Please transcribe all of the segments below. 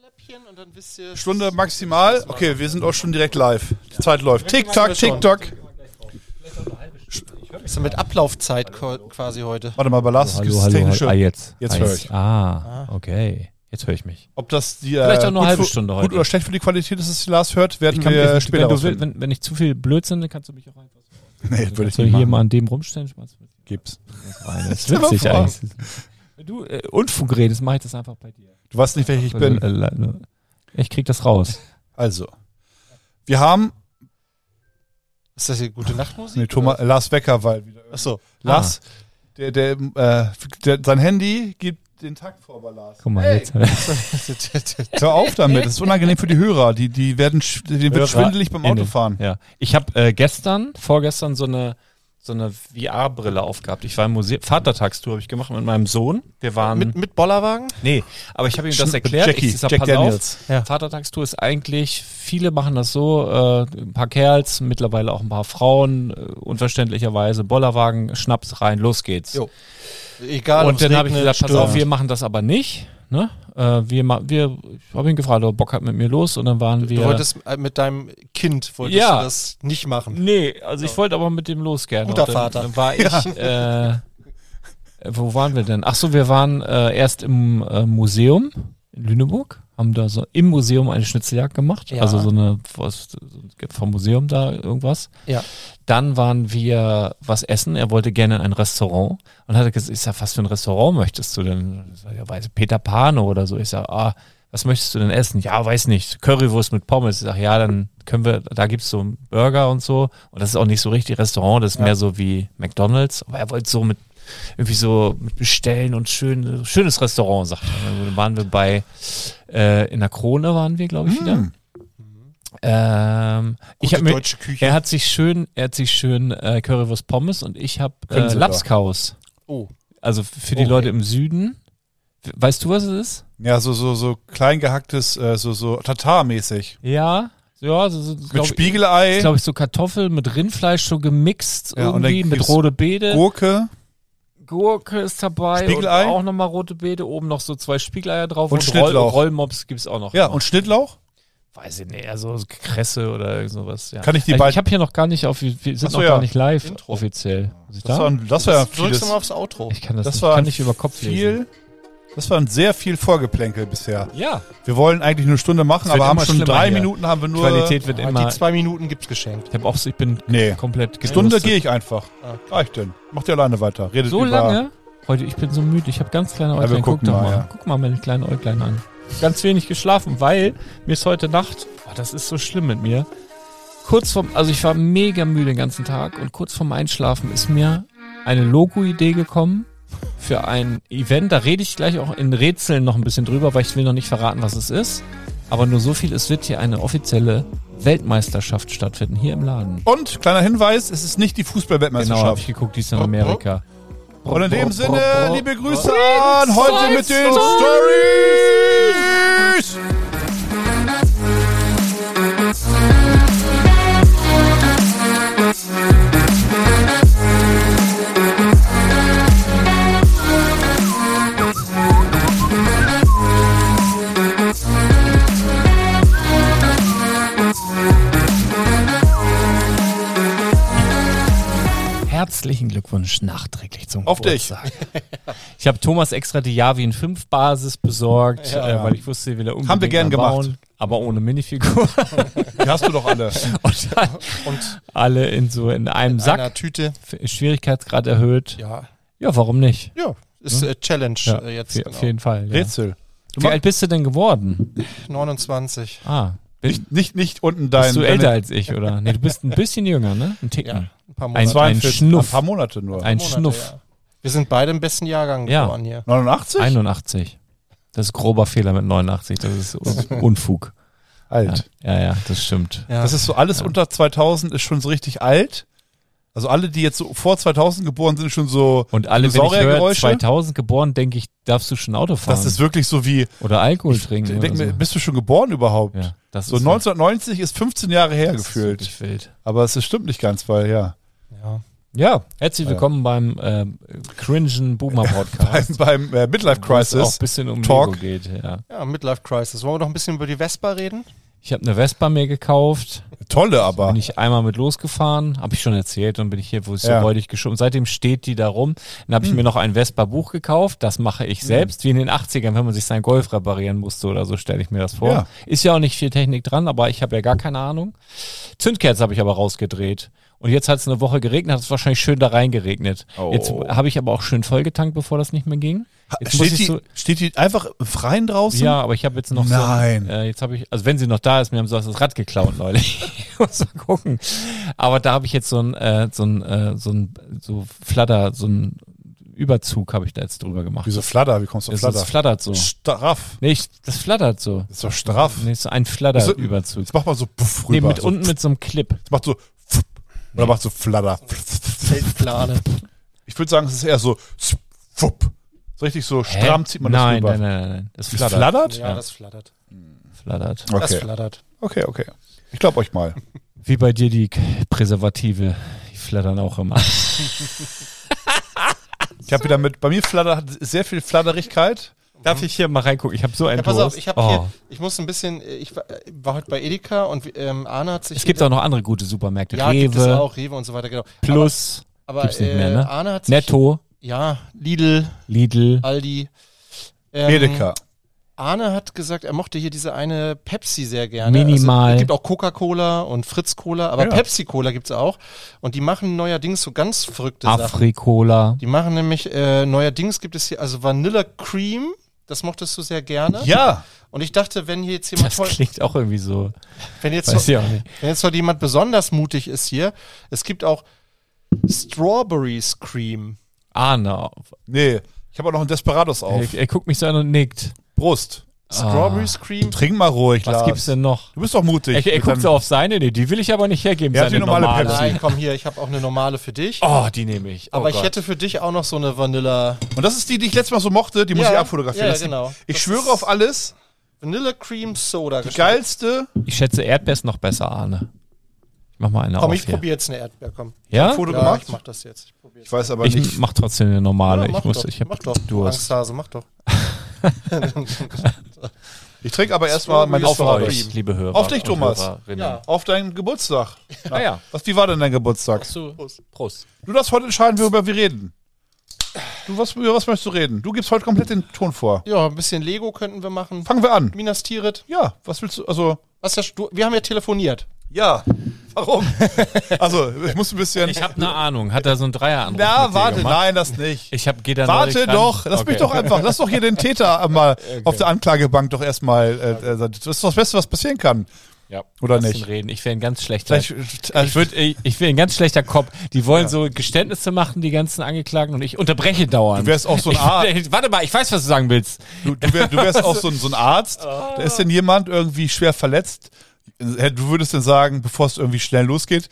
Und dann wisst ihr, Stunde maximal. Okay, wir sind auch schon direkt live. Die Zeit läuft. Tick-Tack, Tick-Tack. Ist ja mit Ablaufzeit quasi heute. Warte mal, bei Lars Hallo, gibt es hallo, technische... hallo. Jetzt höre ich. Okay. Jetzt höre ich mich. Ob das die Vielleicht auch nur eine halbe Stunde heute. gut oder schlecht für die Qualität ist, dass die Lars hört, werden wenn wir später du willst, rausfinden. wenn ich zu viel Blödsinn, dann kannst du mich auch einfach... Nee, würde ich Soll nicht ich hier machen. mal an dem rumstellen? Gib's. Das ist witzig eigentlich. Wenn du Unfug redest, mache ich das einfach bei dir. Du weißt nicht, welcher ich bin. Ich krieg das raus. Also, wir haben... Ist das hier gute Nachtmusik? Nee, Lars Wecker, weil wieder... Achso. Lars, sein Handy gibt den Takt vor bei Lars. Guck mal, jetzt. Hör auf damit, das ist unangenehm für die Hörer. Denen wird schwindelig beim Autofahren. Ja. Ich habe vorgestern so eine VR-Brille aufgehabt. Ich war im Museum, Vatertagstour habe ich gemacht mit meinem Sohn. Wir waren... Mit Bollerwagen? Nee, aber ich habe ihm das erklärt. Jack Daniels. Ja. Vatertagstour ist eigentlich, viele machen das so, ein paar Kerls, mittlerweile auch ein paar Frauen, unverständlicherweise, Bollerwagen, Schnaps rein, los geht's. Jo. Egal, und dann habe ich gesagt, pass auf, wir machen das aber nicht. Ne? Ich habe ihn gefragt, ob er Bock hat mit mir los und dann waren wir... Du wolltest mit deinem Kind du das nicht machen. Nee, also ich wollte aber mit dem los gerne. Guter Vater. Dann war ich... wo waren wir denn? Ach so, wir waren erst im Museum in Lüneburg, haben da so im Museum eine Schnitzeljagd gemacht. Ja. Also vom Museum da irgendwas. Ja. Dann waren wir was essen. Er wollte gerne in ein Restaurant und hat gesagt, ich sag, was für ein Restaurant möchtest du denn? Ja, weiß ich, Peter Pane oder so. Ich sag, was möchtest du denn essen? Ja, weiß nicht. Currywurst mit Pommes. Ich sag, ja, dann können wir, da gibt's so einen Burger und so. Und das ist auch nicht so richtig Restaurant, das ist mehr so wie McDonald's. Aber er wollte so mit bestellen und schönes Restaurant, sagt er. Dann waren wir in der Krone waren wir, glaube ich, wieder. Deutsche Küche. Er hat sich schön Currywurst Pommes und ich habe Lapskaus. Oh. Also für die Leute im Süden. Weißt du, was es ist? Ja, so klein gehacktes, so Tatar-mäßig. Ja. Ja, mit Spiegelei. Glaube ich, so Kartoffeln mit Rindfleisch so gemixt ja, irgendwie mit rote Beete. Gurke ist dabei. Spiegelei. Und auch nochmal rote Beete. Oben noch so 2 Spiegeleier drauf. Und Schnittlauch. Rollmops gibt's auch noch. Ja, und Schnittlauch? Weiß ich nicht, also Kresse oder sowas. Ja. Kann ich die beiden... Ich habe hier noch gar nicht wir sind noch gar nicht live Intro. Offiziell. Das war drückst du mal aufs Outro. Ich kann das kann nicht über Kopf lesen. Das war sehr viel Vorgeplänkel bisher. Ja. Wir wollen eigentlich nur eine Stunde machen, aber haben schon 3 Minuten, haben wir nur... Qualität wird immer... Die 2 Minuten gibt's geschenkt. Ich bin komplett gerüstet. Stunde gehe ich einfach. Okay. Reicht denn. Macht ihr alleine weiter. Redet so lange? Heute, ich bin so müde. Ich habe ganz kleine Äuglein. Guck doch mal. Ja. Guck mal meine kleinen Äuglein an. Ganz wenig geschlafen, weil mir ist heute Nacht... das ist so schlimm mit mir. Ich war mega müde den ganzen Tag und kurz vorm Einschlafen ist mir eine Logo-Idee gekommen für ein Event. Da rede ich gleich auch in Rätseln noch ein bisschen drüber, weil ich will noch nicht verraten, was es ist. Aber nur so viel, es wird hier eine offizielle Weltmeisterschaft stattfinden, hier im Laden. Und, kleiner Hinweis, es ist nicht die Fußball-Weltmeisterschaft. Genau, habe ich geguckt, die ist in Amerika. Und in dem Sinne, liebe Grüße an heute mit den Stories! Herzlichen Glückwunsch nachträglich zum Auf Geburtstag. Ich habe Thomas extra die Yavin 5 Basis besorgt, weil ich wusste, will er unbedingt haben wir gern bauen, gemacht. aber ohne Minifigur. Die hast du doch alle. Und alle in einem Sack. Einer Tüte. Schwierigkeitsgrad erhöht. Ja, warum nicht? Ja, ist Challenge jetzt. Genau. Auf jeden Fall. Ja. Rätsel. Wie alt bist du denn geworden? 29. Nicht unten dein... Bist du älter als ich, oder? Nee, du bist ein bisschen jünger, ne? Ein Ticken. Ja, ein paar Monate. Ein Schnuff. Ein paar Monate nur. Ein Schnuff. Ja. Wir sind beide im besten Jahrgang geboren hier. 89? 81. Das ist grober Fehler mit 89. Das ist Unfug. Alt. Ja, das stimmt. Ja. Das ist so, alles unter 2000 ist schon so richtig alt. Also alle, die jetzt so vor 2000 geboren sind, schon so... Und alle, wenn ich höre, 2000 geboren, denke ich, darfst du schon Auto fahren. Das ist wirklich so wie... Oder Alkohol trinken. Denk mir, bist du schon geboren überhaupt? Ja, das so ist 1990 ist 15 Jahre her das gefühlt. Ist wild. Aber es stimmt nicht ganz, weil Ja. Ja, herzlich willkommen beim cringen Boomer Podcast. beim Midlife Crisis. Wo es auch ein bisschen um Talk. Lego geht, ja. Ja, Midlife Crisis. Wollen wir noch ein bisschen über die Vespa reden? Ich habe eine Vespa mir gekauft. Tolle aber. Bin ich einmal mit losgefahren, habe ich schon erzählt, und bin ich hier, wo es so räudig geschoben. Seitdem steht die da rum. Dann habe ich mir noch ein Vespa-Buch gekauft. Das mache ich selbst, wie in den 80ern, wenn man sich seinen Golf reparieren musste oder so, stelle ich mir das vor. Ja. Ist ja auch nicht viel Technik dran, aber ich habe ja gar keine Ahnung. Zündkerze habe ich aber rausgedreht. Und jetzt hat es eine Woche geregnet, hat es wahrscheinlich schön da reingeregnet. Oh. Jetzt habe ich aber auch schön vollgetankt, bevor das nicht mehr ging. Jetzt muss ich Steht die einfach im Freien draußen? Ja, aber ich habe jetzt noch Nein. so, jetzt habe ich, also wenn sie noch da ist, mir haben sie das Rad geklaut neulich. Ich muss mal gucken. Aber da habe ich jetzt so ein Überzug habe ich da jetzt drüber gemacht. Wieso Fladder? Wie kommst du auf Fladder? Das flattert so. Straff. Nee, das flattert so. Das ist doch straff. Nee, so ein Fladderüberzug. Jetzt macht man so puff Nee, rüber. unten mit so einem Clip. Das macht so pfupp. Oder macht so Fladder. Feldplane. Ich würde sagen, es ist eher so pfupp. So richtig so stramm zieht man das rüber. Nein. Das Das flattert. flattert? Ja, das flattert. Flattert. Das Okay. flattert. Okay. Ich glaube euch mal. Wie bei dir die Präservative. Die flattern auch immer. Ich habe wieder bei mir hat sehr viel Fladderigkeit. Darf ich hier mal reingucken? Ich habe so einen Ja, pass auf, Durst. ich muss ein bisschen, ich war heute bei Edeka und Arne hat sich... Es gibt auch noch andere gute Supermärkte. Ja, gibt es Rewe, auch, Rewe und so weiter, genau. Plus, Aber gibt's nicht mehr, ne? Arne hat sich... Netto, Ja, Lidl, Lidl. Aldi. Edeka. Arne hat gesagt, er mochte hier diese eine Pepsi sehr gerne. Minimal. Also, es gibt auch Coca-Cola und Fritz-Cola, aber Ja. Pepsi-Cola gibt's auch. Und die machen neuerdings so ganz verrückte Sachen. Afrikola. Die machen nämlich, neuerdings gibt es hier, also Vanilla Cream, das mochtest du sehr gerne. Ja. Und ich dachte, wenn hier jetzt jemand Das klingt auch irgendwie so. wenn jetzt Weiß ich auch nicht. wenn jetzt heute jemand besonders mutig ist hier, es gibt auch Strawberries Cream. Arne. Nee. Ich habe auch noch einen Desperados auf. Er guckt mich so an und nickt. Prost. Strawberries Cream. Trink mal ruhig, Was Lars. gibt's denn noch? Du bist doch mutig. Er guckt so auf seine, nee, die will ich aber nicht hergeben. Er hat seine die normale Pepsi. Nein, komm hier, ich habe auch eine normale für dich. Oh, die nehme ich. Oh aber ich Gott. hätte für dich auch noch so eine Vanilla Und das ist die ich letztes Mal so mochte. Die muss Ja, ich abfotografieren. ja, Das ist- genau. Ich Das schwöre ist- auf alles. Vanilla Cream Soda. Die geilste. Ich schätze Erdbeeren noch besser, Arne. Ich mach mal eine Komm, auf ich hier. probiere jetzt eine Erdbeer, komm. Ja? Foto Ja, gemacht. ich mach das jetzt. Ich probiere Ich weiß aber Ich nicht. mach trotzdem eine normale. mach doch, Ich hab mach doch. Durst. Angsthase, mach doch. Ich trinke aber erstmal mein Auf Desperados. euch, liebe Hörer. Auf dich, und Thomas. Hörerinnen. Ja. Auf deinen Geburtstag. Ah ja. Wie war denn dein Geburtstag? Prost. Du darfst heute entscheiden, worüber wir reden. Über was möchtest du reden? Du gibst heute komplett den Ton vor. Ja, ein bisschen Lego könnten wir machen. Fangen wir an. Minas Tirith. Ja, was willst du? Also, Wir haben ja telefoniert. ja. Warum? Also, ich muss ein bisschen. Ich habe eine Ahnung. Hat er so einen Dreieranruf Na, mit dir warte, gemacht? nein, das nicht. Geh da Warte neulich ran. doch, lass mich doch einfach, lass doch hier den Täter mal auf der Anklagebank doch erstmal, das ist doch das Beste, was passieren kann. Ja. Oder Lass nicht? ihn reden. Ich wäre ein ganz schlechter. Vielleicht, Ich wäre ein ganz schlechter Cop. Die wollen so Geständnisse machen, die ganzen Angeklagten, und ich unterbreche dauernd. du wärst auch so ein Arzt, Warte mal, ich weiß, was du sagen willst. du wärst auch so ein Arzt, da ist denn jemand irgendwie schwer verletzt, du würdest dann sagen, bevor es irgendwie schnell losgeht,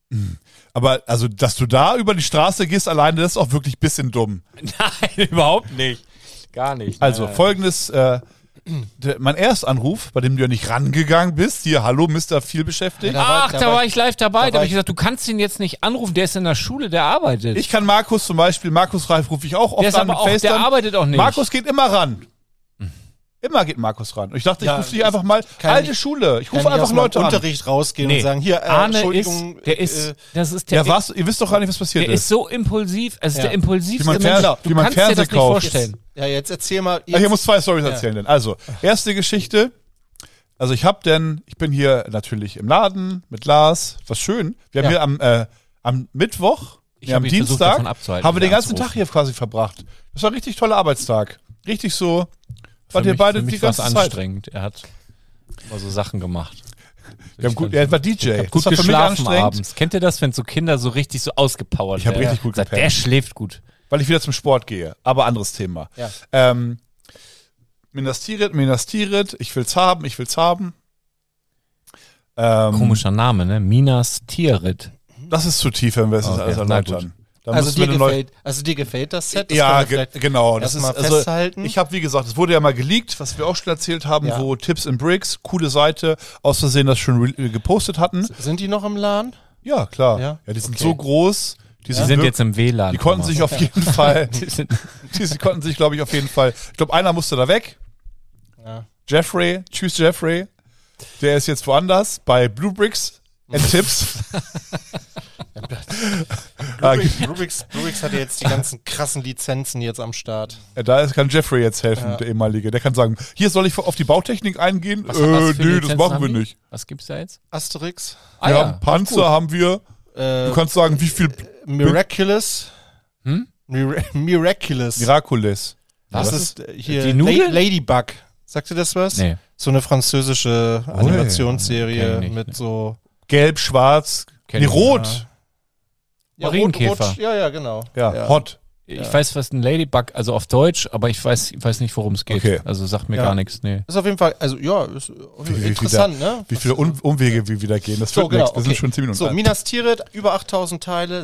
aber also, dass du da über die Straße gehst alleine, das ist auch wirklich ein bisschen dumm. Nein, überhaupt nicht. Gar nicht. Also Nein. folgendes, mein Erstanruf, bei dem du ja nicht rangegangen bist, hier, hallo, Mr. vielbeschäftigt. Ja, Ach, da war ich live dabei. Da habe ich ich- gesagt, du kannst ihn jetzt nicht anrufen. Der ist in der Schule, der arbeitet. Ich kann Markus zum Beispiel, Markus Reif rufe ich auch oft der ist an aber mit auch, der FaceTime. arbeitet auch nicht. Markus geht immer ran. Immer geht Markus ran. Und ich dachte, ich Ja, rufe dich einfach mal, kann alte ich- Schule, ich rufe Kann ich einfach aus meinem Leute an. Unterricht rausgehen und sagen, hier, Arne Entschuldigung. ist, der ist, das ist der, Ja, was? Ihr wisst doch gar nicht, was passiert der ist so impulsiv, also Ja. der impulsivste Wie man Mensch. Fernseher- Du wie man kannst dir das Fernseh nicht kauft. vorstellen. Ja, jetzt erzähl mal. Ja, hier muss zwei Storys erzählen denn. Also, erste Geschichte. Also ich bin hier natürlich im Laden mit Lars, was schön. Wir haben hier am Mittwoch, Ich hab am ihn versucht, Dienstag, davon abzuhalten, haben wir den wieder ganzen Tag hier quasi verbracht. Das war ein richtig toller Arbeitstag. Richtig so, wart ihr mich, beide für mich die war's ganze Zeit. anstrengend. Er hat immer so Sachen gemacht. Wir haben gut, er war DJ. Gut das war für mich geschlafen anstrengend, abends. Kennt ihr das, wenn so Kinder so richtig so ausgepowert Ich hab werden? richtig gut Sagt, gepennt. der schläft gut. weil ich wieder zum Sport gehe. Aber anderes Thema. Ja. Minas Tirith, ich will's haben. Komischer Name, ne? Minas Tirith. Das ist zu tief, wenn wir es jetzt Okay, alles na erläutern. Da Also müssen wir dir gefällt das Set? Das Ja, können wir vielleicht genau. Das ist erstmal also, festhalten. ich habe, wie gesagt, es wurde ja mal geleakt, was wir auch schon erzählt haben, Ja. wo Tips and Bricks, coole Seite, aus Versehen das schon gepostet hatten. Sind die noch im Laden? Ja, klar. Ja? Ja, die sind Okay. so groß. Die sind jetzt im WLAN. Die konnten sich auf jeden Fall, Die konnten sich, glaube ich, auf jeden Fall, ich glaube, einer musste da weg. Ja. Jeffrey, tschüss Jeffrey. Der ist jetzt woanders bei Blue Bricks and Tips. Rubix hat jetzt die ganzen krassen Lizenzen jetzt am Start. Kann Jeffrey jetzt helfen, der ehemalige. Der kann sagen, hier soll ich auf die Bautechnik eingehen? Was für Nee, Lizenzen das machen haben wir die? nicht. Was gibt's da jetzt? Asterix. Wir haben Panzer, haben wir. Du kannst sagen, wie viel Miraculous. Miraculous. Miraculous. Das ist hier Die Nudeln? Ladybug. Sagt ihr das was? Nee. So eine französische Animationsserie kenn ich nicht, mit ne. so Gelb, schwarz, Kenn nee, ich. rot. Marienkäfer. Rot, ja, genau. Ja, hot. Ich weiß, was ein Ladybug, also auf Deutsch, aber ich weiß nicht, worum es geht. Okay. Also sagt mir Ja. gar nichts, nee. Ist auf jeden Fall, also ja, ist interessant, ne? Wie viele Umwege wir wieder gehen. Das wird nichts. Wir sind schon 10 Minuten So, alt. Minas Tirith, über 8000 Teile,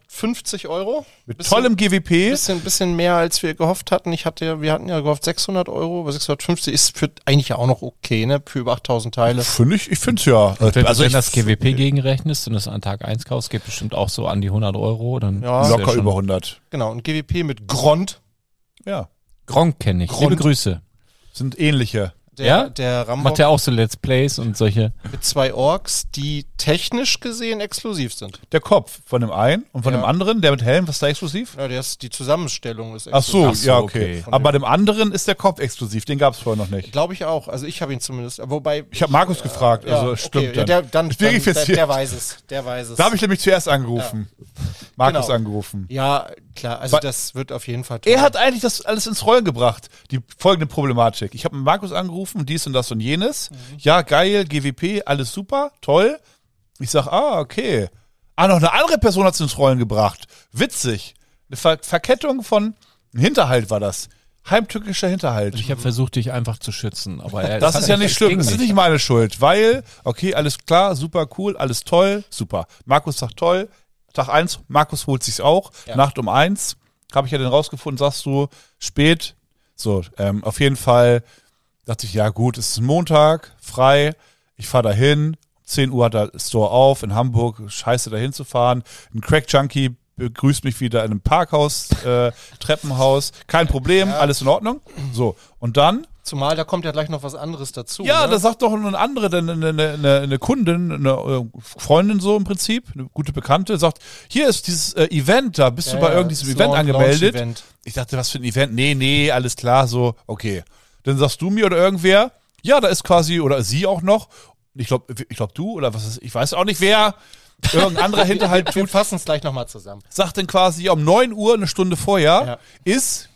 650 €. Mit tollem GWP. Bisschen mehr, als wir gehofft hatten. Wir hatten ja gehofft 600 €, aber 650 ist für eigentlich ja auch noch okay, ne? Für über 8000 Teile. Ich finde es ja. Also wenn ich das GWP gegenrechnest und das an Tag 1 kaufst, geht bestimmt auch so an die 100 €. Dann Ja. ist locker schon- über 100. Genau, ein GWP mit Grond. Ja. Gronk kenne ich. Grund. Liebe Grüße. Sind ähnliche. Ja? Der Rambock Macht ja auch so Let's Plays und solche. mit 2 Orks, die technisch gesehen exklusiv sind. Der Kopf von dem einen und von Ja. dem anderen, der mit Helm, was ist da exklusiv? Ja, die Zusammenstellung ist Ach so, Ach so, ja, okay. okay. Aber bei dem anderen ist der Kopf exklusiv, den gab es vorher noch nicht. Glaube ich auch. Also ich habe ihn zumindest. Wobei. Ich habe Markus gefragt, also stimmt okay. Ja, dann. Ich verifiziert. der weiß es. Der weiß es. Da habe ich nämlich zuerst angerufen. Markus Genau. angerufen. Ja, klar. Also Wa- das wird auf jeden Fall toll. Er hat eigentlich das alles ins Rollen gebracht. Die folgende Problematik. Ich habe mit Markus angerufen, dies und das und jenes. Ja, geil, GWP, alles super, toll. Ich sag, okay. Noch eine andere Person hat es ins Rollen gebracht. Witzig. Eine Verkettung von Hinterhalt war das. Heimtückischer Hinterhalt. Ich habe versucht, dich einfach zu schützen. Aber Das ist ja nicht schlimm, das ist nicht meine Schuld, weil, okay, alles klar, super cool, alles toll, super. Markus sagt toll, Tag 1, Markus holt sich's auch, Ja. Nacht um 1, habe ich ja den rausgefunden, sagst du, spät. So, auf jeden Fall dachte ich, ja gut, es ist ein Montag, frei, ich fahre dahin, 10 Uhr hat der Store auf in Hamburg, scheiße dahin zu fahren, ein Crack-Junkie begrüßt mich wieder in einem Parkhaus, Treppenhaus, kein Problem, alles in Ordnung. So, und dann Zumal da kommt ja gleich noch was anderes dazu. ja, ne? da sagt doch eine andere, eine Kundin, eine Freundin so im Prinzip, eine gute Bekannte, sagt, hier ist dieses Event, da bist du bei irgendeinem Event angemeldet. Launch-Event. Ich dachte, was für ein Event? Nee, alles klar, so, okay. Dann sagst du mir oder irgendwer, ja, da ist quasi, oder sie auch noch, ich glaub du, oder was ist, ich weiß auch nicht, wer, irgendein anderer Hinterhalt Wir tut, fassen es gleich nochmal zusammen. sagt dann quasi, ja, um 9 Uhr, eine Stunde vorher, ist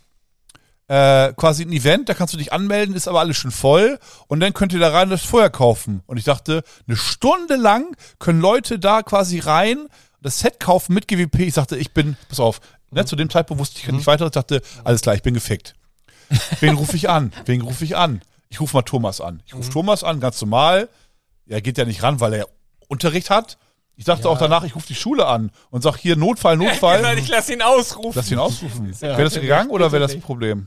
quasi ein Event, da kannst du dich anmelden, ist aber alles schon voll und dann könnt ihr da rein das Feuer kaufen. Und ich dachte, eine Stunde lang können Leute da quasi rein das Set kaufen mit GWP. Ich sagte, pass auf, ne, zu dem Zeitpunkt wusste ich nicht weiter, ich dachte, alles klar, ich bin gefickt. Wen rufe ich an? Ich rufe mal Thomas an. Ich rufe Thomas an, ganz normal. Er geht ja nicht ran, weil er Unterricht hat. Ich dachte auch danach, ich rufe die Schule an und sag hier Notfall. Ich lass ihn ausrufen. Lass ihn ausrufen. Wäre das gegangen oder wäre das ein Problem?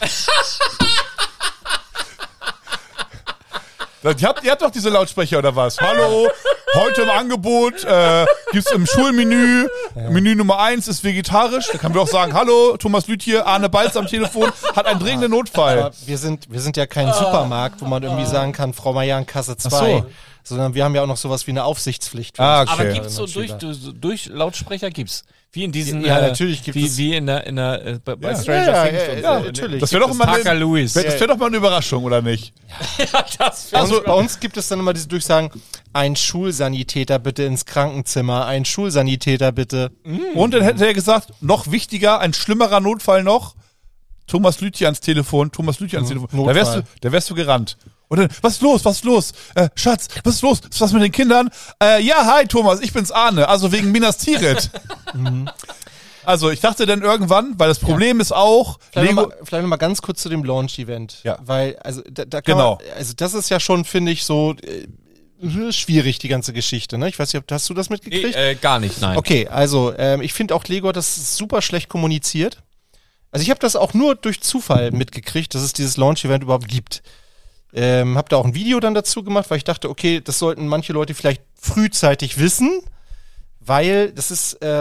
Ihr habt doch diese Lautsprecher oder was? Hallo, heute im Angebot gibt's im Schulmenü, Menü Nummer 1 ist vegetarisch. Da können wir auch sagen, hallo, Thomas Lüth hier, Arne Balz am Telefon, hat einen dringenden Notfall. Aber wir sind ja kein Supermarkt, wo man irgendwie sagen kann, Frau Mayan, Kasse 2. Ach so. Sondern wir haben ja auch noch sowas wie eine Aufsichtspflicht. für Ah, unsere okay. Aber Schülerinnen gibt's so und Schüler. durch Lautsprecher gibt's. Wie in diesen, Ja, natürlich gibt es. wie in der bei Ja. Stranger Ja, Things. ja, und ja, so. natürlich. Das wäre doch mal Parker Lewis. das wär doch mal eine Überraschung, oder nicht? Also bei uns gibt es dann immer diese Durchsagen, ein Schulsanitäter bitte ins Krankenzimmer, ein Schulsanitäter bitte. Und dann hätte er gesagt, noch wichtiger, ein schlimmerer Notfall noch, Thomas Lüthi ans Telefon. Notfall. Da wärst du gerannt. Und dann, was ist los? Schatz, was ist los? Ist was mit den Kindern? Ja, hi Thomas, ich bin's Arne, also wegen Minas Tirith. Also ich dachte dann irgendwann, weil das Problem ist auch, Vielleicht noch mal ganz kurz zu dem Launch-Event. Ja. Weil, also da kann Genau. man, also das ist ja schon, finde ich, so schwierig, die ganze Geschichte. Ne? Ich weiß nicht, hast du das mitgekriegt? Gar nicht, nein. Okay, also ich finde auch Lego hat das super schlecht kommuniziert. Also ich habe das auch nur durch Zufall mitgekriegt, dass es dieses Launch-Event überhaupt gibt. Hab da auch ein Video dann dazu gemacht, weil ich dachte, okay, das sollten manche Leute vielleicht frühzeitig wissen, weil das ist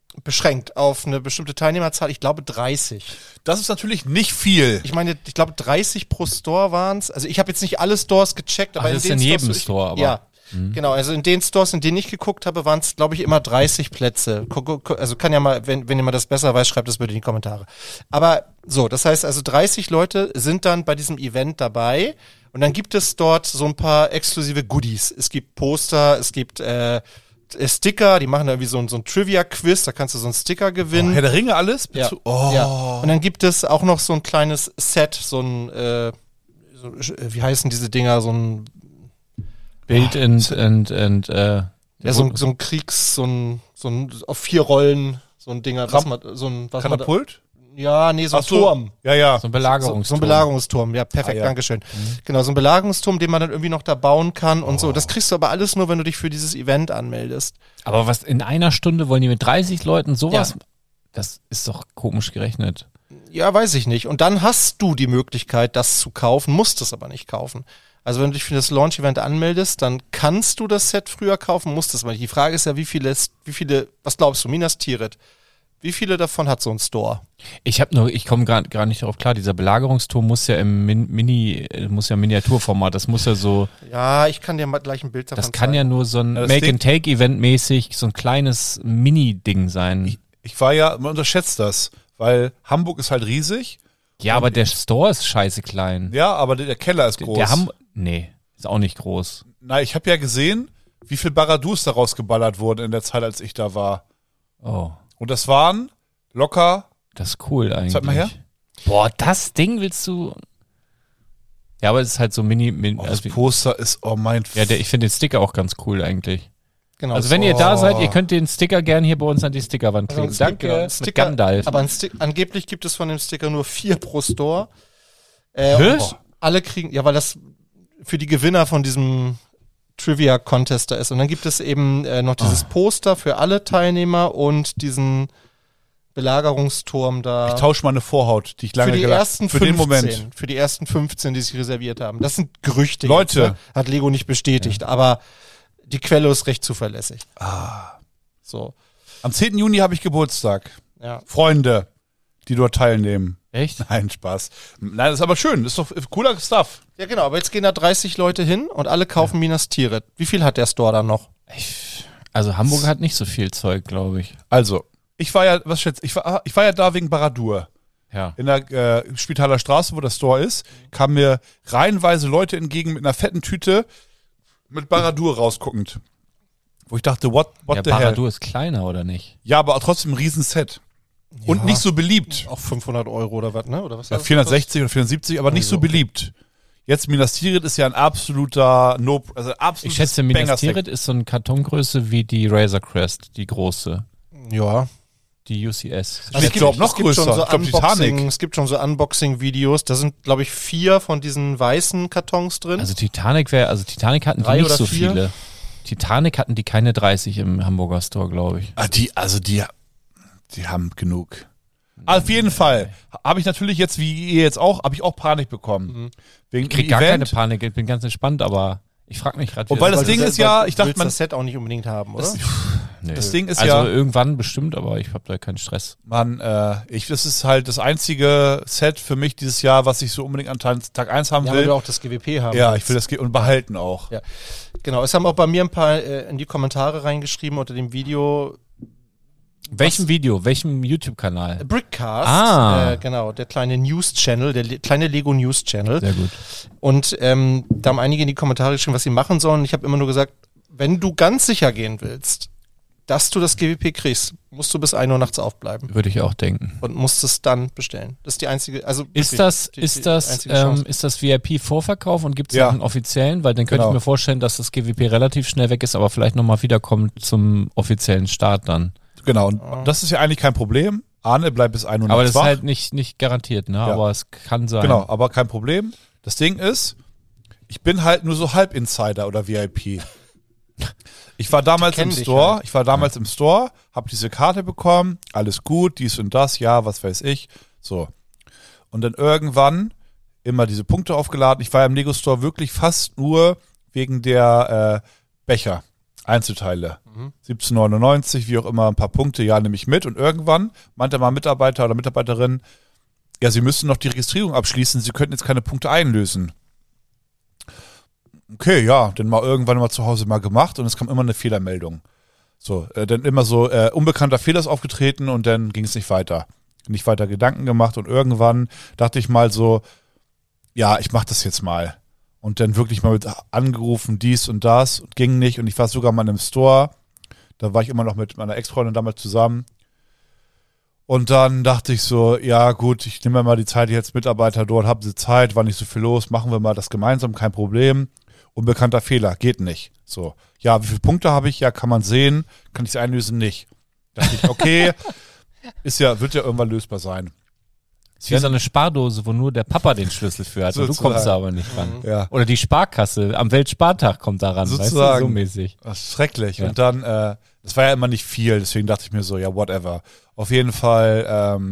beschränkt auf eine bestimmte Teilnehmerzahl, ich glaube 30. Das ist natürlich nicht viel. Ich meine, ich glaube 30 pro Store waren es. Also ich habe jetzt nicht alle Stores gecheckt, aber das ist in jedem Stores, Store, aber. Ja, genau. Also in den Stores, in denen ich geguckt habe, waren es, glaube ich, immer 30 Plätze. Also kann ja mal, wenn jemand das besser weiß, schreibt das bitte in die Kommentare. Aber so, das heißt also 30 Leute sind dann bei diesem Event dabei und dann gibt es dort so ein paar exklusive Goodies. Es gibt Poster, es gibt Sticker, die machen da irgendwie so ein Trivia-Quiz, da kannst du so einen Sticker gewinnen. Herr der Ringe alles? Ja. Oh. Ja. Und dann gibt es auch noch so ein kleines Set, wie heißen diese Dinger, so ein Bild so ein Kriegs, so ein auf 4 Rollen, so ein Dinger, Katapult? Ja, nee, so ein Ach so. Turm. Ja. So ein Belagerungsturm. So ein Belagerungsturm, ja, perfekt, Ja. Dankeschön. Genau, so ein Belagerungsturm, den man dann irgendwie noch da bauen kann und so. Das kriegst du aber alles nur, wenn du dich für dieses Event anmeldest. Aber was in einer Stunde wollen die mit 30 Leuten sowas? Ja. Das ist doch komisch gerechnet. Ja, weiß ich nicht. Und dann hast du die Möglichkeit, das zu kaufen, musst es aber nicht kaufen. Also wenn du dich für das Launch-Event anmeldest, dann kannst du das Set früher kaufen, musst es aber nicht. Die Frage ist ja, wie viele, was glaubst du, Minas Tirith, wie viele davon hat so ein Store? Ich komme gar nicht darauf klar, dieser Belagerungsturm muss ja im Miniaturformat, das muss ja so, Ja, ich kann dir mal gleich ein Bild davon das kann ja nur so ein Ja, das Make-and-Take-Event mäßig, so ein kleines Mini-Ding sein. Ich war ja, man unterschätzt das, weil Hamburg ist halt riesig. Ja, aber der Store ist scheiße klein. Ja, aber der Keller ist groß. Nee, ist auch nicht groß. Na, ich habe ja gesehen, wie viel Baradus daraus geballert wurden in der Zeit, als ich da war. Oh, Und das waren locker. das ist cool eigentlich. Zeig mal her. Boah, das Ding willst du... Ja, aber es ist halt so Oh, das Poster ist, ich finde den Sticker auch ganz cool eigentlich. Genau. Also wenn ihr da seid, ihr könnt den Sticker gerne hier bei uns an die Stickerwand kleben. Also Danke, ein mit Sticker, Gandalf. aber angeblich gibt es von dem Sticker nur 4 pro Store. Hä? Und alle kriegen, ja, weil das für die Gewinner von diesem Trivia-Contest da ist. Und dann gibt es eben noch dieses Poster für alle Teilnehmer und diesen Belagerungsturm da. Ich tausche mal eine Vorhaut, die ich lange für die gelassen ersten für 15, den Moment. Für die ersten 15, die sich reserviert haben. Das sind Gerüchte. Leute. Jetzt, ne? Hat Lego nicht bestätigt, aber die Quelle ist recht zuverlässig. So, Am 10. Juni habe ich Geburtstag. ja. Freunde, die dort teilnehmen. Echt? Nein, Spaß. Nein, das ist aber schön. Das ist doch cooler Stuff. Ja, genau, aber jetzt gehen da 30 Leute hin und alle kaufen Minas Tirith. Wie viel hat der Store dann noch? Also Hamburg hat nicht so viel Zeug, glaube ich. Also, ich war ja, ich war ja da wegen Baradur. Ja. In der Spitaler Straße, wo der Store ist, kamen mir reihenweise Leute entgegen mit einer fetten Tüte mit Baradur rausguckend. Wo ich dachte, what Ja, the hell? Baradur ist kleiner, oder nicht? Ja, aber trotzdem ein Riesen-Set. Und nicht so beliebt. Auch 500 Euro oder was, ne? Oder was? Ja, hat das 460 oder 470, aber nicht so beliebt. Jetzt Minas Tirith ist ja ein absoluter absolutes Ich schätze, Minas Banger-Set. Tirith ist so eine Kartongröße wie die Razor Crest, die große. gekostet? Ja. Die UCS. Also ich glaube, noch größer. Schon so Ich glaube, Titanic. Es gibt schon so Unboxing-Videos. Da sind, glaube ich, 4 von diesen weißen Kartons drin. Also Titanic hatten die 3 nicht oder so 4? viele. Titanic hatten die keine 30 im Hamburger Store, glaube ich. Die haben genug. Auf jeden Fall habe ich natürlich jetzt, wie ihr jetzt auch, habe ich auch Panik bekommen. Wegen Ich krieg dem gar keine Event. Panik, ich bin ganz entspannt, aber ich frage mich gerade, Und weil das Weil du Ding sel- ist ja, weil ich du dachte, willst man, das Set auch nicht unbedingt haben, oder? das Ding ist also ja, irgendwann bestimmt, aber ich habe da keinen Stress. das ist halt das einzige Set für mich dieses Jahr, was ich so unbedingt an Tag 1 haben Ja, weil will. du auch das GWP haben Ja, willst. ich will das und behalten auch. Ja. Genau, es haben auch bei mir ein paar in die Kommentare reingeschrieben unter dem Video. Welchem YouTube-Kanal? Brickcast, genau, der kleine News-Channel, der kleine Lego News-Channel. Sehr gut. Und da haben einige in die Kommentare geschrieben, was sie machen sollen. Ich habe immer nur gesagt, wenn du ganz sicher gehen willst, dass du das GWP kriegst, musst du bis 1 Uhr nachts aufbleiben Würde ich auch denken. und musst es dann bestellen. Das ist die einzige, also Ist wirklich das, die einzige Chance. ist das VIP-Vorverkauf und gibt es Ja. noch einen offiziellen? Weil dann könnte Genau. ich mir vorstellen, dass das GWP relativ schnell weg ist, aber vielleicht nochmal wiederkommt zum offiziellen Start dann. Genau, und das ist ja eigentlich kein Problem. Arne bleibt bis 1 Uhr Aber nachts das ist wach. halt nicht garantiert, ne? Ja. Aber es kann sein. Genau, aber kein Problem. Das Ding ist, ich bin halt nur so halb Insider oder VIP. Ich war damals Die im kennen dich Store, halt. im Store, habe diese Karte bekommen, alles gut, dies und das, ja, was weiß ich. So. Und dann irgendwann immer diese Punkte aufgeladen. Ich war im Lego Store wirklich fast nur wegen der Becher. Einzelteile. 17,99, wie auch immer, ein paar Punkte, ja, nehme ich mit. Und irgendwann meinte mal Mitarbeiter oder Mitarbeiterin, ja, Sie müssen noch die Registrierung abschließen, Sie könnten jetzt keine Punkte einlösen. Okay, ja, dann mal irgendwann mal zu Hause mal gemacht und es kam immer eine Fehlermeldung. So, dann immer so, unbekannter Fehler ist aufgetreten und dann ging es nicht weiter. Nicht weiter Gedanken gemacht und irgendwann dachte ich mal so, ja, ich mach das jetzt mal. Und dann wirklich mal mit angerufen, dies und das, und ging nicht. Und ich war sogar mal in einem Store, da war ich immer noch mit meiner Ex-Freundin damals zusammen. Und dann dachte ich so, ja gut, ich nehme mir mal die Zeit, jetzt Mitarbeiter dort, haben sie Zeit, war nicht so viel los, machen wir mal das gemeinsam, kein Problem. Unbekannter Fehler, geht nicht. So, ja, wie viele Punkte habe ich? Ja, kann man sehen, kann ich es einlösen? Nicht. Dachte ich, okay, wird ja irgendwann lösbar sein. Das ist wie so eine Spardose, wo nur der Papa den Schlüssel für hat und du kommst da aber nicht ran. Ja. Oder die Sparkasse am Weltspartag kommt da ran, sozusagen, weißt du, so mäßig. Das ist schrecklich. Ja. Und dann, das war ja immer nicht viel, deswegen dachte ich mir so, ja, whatever. Auf jeden Fall,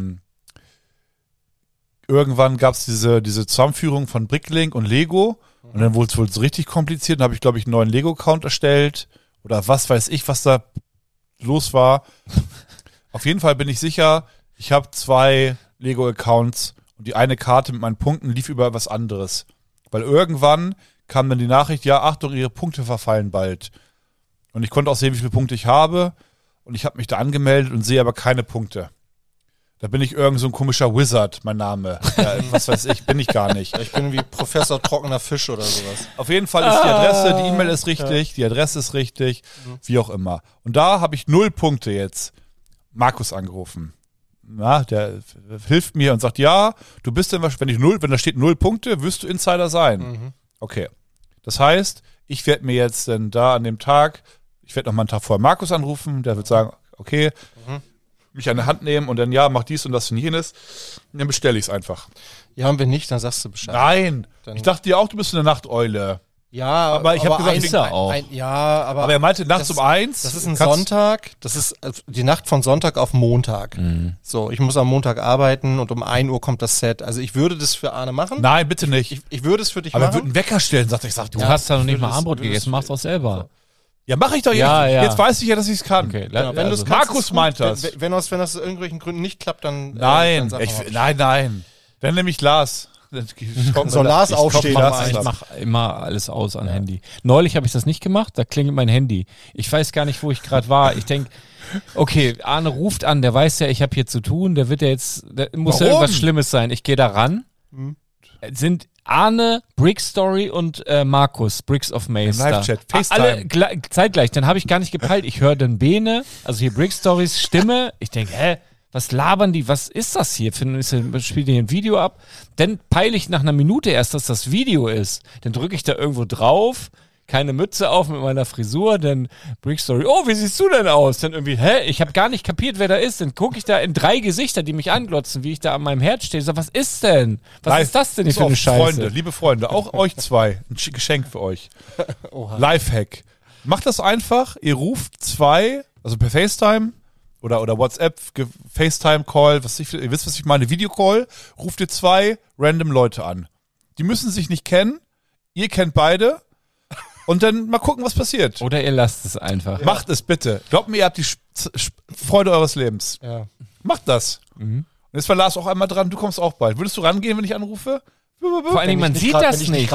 irgendwann gab es diese Zusammenführung von Bricklink und Lego und dann wurde es wohl so richtig kompliziert. Dann habe ich, glaube ich, einen neuen Lego-Account erstellt oder was weiß ich, was da los war. Auf jeden Fall bin ich sicher, ich habe 2 Lego-Accounts und die eine Karte mit meinen Punkten lief über was anderes. Weil irgendwann kam dann die Nachricht, ja, Achtung, Ihre Punkte verfallen bald. Und ich konnte auch sehen, wie viele Punkte ich habe und ich habe mich da angemeldet und sehe aber keine Punkte. Da bin ich irgend so ein komischer Wizard, mein Name. Ja, was weiß ich, bin ich gar nicht. Ich bin wie Professor Trockener Fisch oder sowas. Auf jeden Fall ist die Adresse, die E-Mail ist richtig, die Adresse ist richtig, wie auch immer. Und da habe ich 0 Punkte jetzt. Markus angerufen. Na, der hilft mir und sagt, ja, du bist dann, wenn da steht 0 Punkte, wirst du Insider sein. Okay. Das heißt, ich werde mir jetzt dann da an dem Tag, ich werde noch mal einen Tag vorher Markus anrufen, der wird sagen, okay, mich an der Hand nehmen und dann, ja, mach dies und das und jenes. Und dann bestelle ich es einfach. Ja, haben wir nicht, dann sagst du Bescheid. Nein, Dann- ich dachte ja auch, du bist eine Nachteule. Ja, Aber ich hab gesagt, ist er auch. Ja, Aber er meinte nachts das- um 1. das ist ein Sonntag, das ist die Nacht von Sonntag auf Montag. So, ich muss am Montag arbeiten und um 1 Uhr kommt das Set. Also ich würde das für Arne machen. Nein, bitte nicht. Ich würde es für dich Aber er wird machen. einen Wecker stellen, sagt er. Ich sag, Du hast da noch nicht würde mal das- Armbrot würde gegessen, das- mach's auch selber. ja, mach ich doch jetzt. Ja, ja. Jetzt weiß ich ja, dass ich es kann. Okay, Genau, wenn also, du's kannst, Markus ist gut. meint das. Wenn das aus irgendwelchen Gründen nicht klappt, dann Nein, dann sag mal. nein. Dann nehme ich Lars. Soll Lars aufstehen? ich mach immer alles aus an Handy. Neulich habe ich das nicht gemacht, da klingelt mein Handy. Ich weiß gar nicht, wo ich gerade war. Ich denke, okay, Arne ruft an, der weiß ja, ich habe hier zu tun, der muss ja Warum? irgendwas Schlimmes sein. Ich gehe da ran. Sind Arne, Brick Story und Markus, Bricks of Maze. Im Live-Chat, da. FaceTime. Alle zeitgleich. Dann habe ich gar nicht gepeilt. Ich höre dann Bene, also hier Brick Stories Stimme. Ich denke, was labern die? Was ist das hier? Spielt die ein Video ab? Dann peile ich nach einer Minute erst, dass das Video ist. Dann drücke ich da irgendwo drauf, keine Mütze auf mit meiner Frisur, dann Brick Story, oh, wie siehst du denn aus? Dann irgendwie, ich habe gar nicht kapiert, wer da ist. Dann gucke ich da in 3 Gesichter, die mich anglotzen, wie ich da an meinem Herd stehe. So, was ist denn? Was ist das denn hier für eine Scheiße? Freunde, liebe Freunde, auch euch 2. Ein Geschenk für euch. Lifehack. Macht das einfach. Ihr ruft 2, also per FaceTime oder WhatsApp, FaceTime-Call, ihr wisst, was ich meine, Videocall, ruft ihr 2 random Leute an. Die müssen sich nicht kennen. Ihr kennt beide. Und dann mal gucken, was passiert. Oder ihr lasst es einfach. Macht es bitte. Glaubt mir, ihr habt die Freude eures Lebens. Ja. Macht das. Und jetzt war Lars auch einmal dran, du kommst auch bald. Würdest du rangehen, wenn ich anrufe? Vor allen Dingen, man sieht das nicht.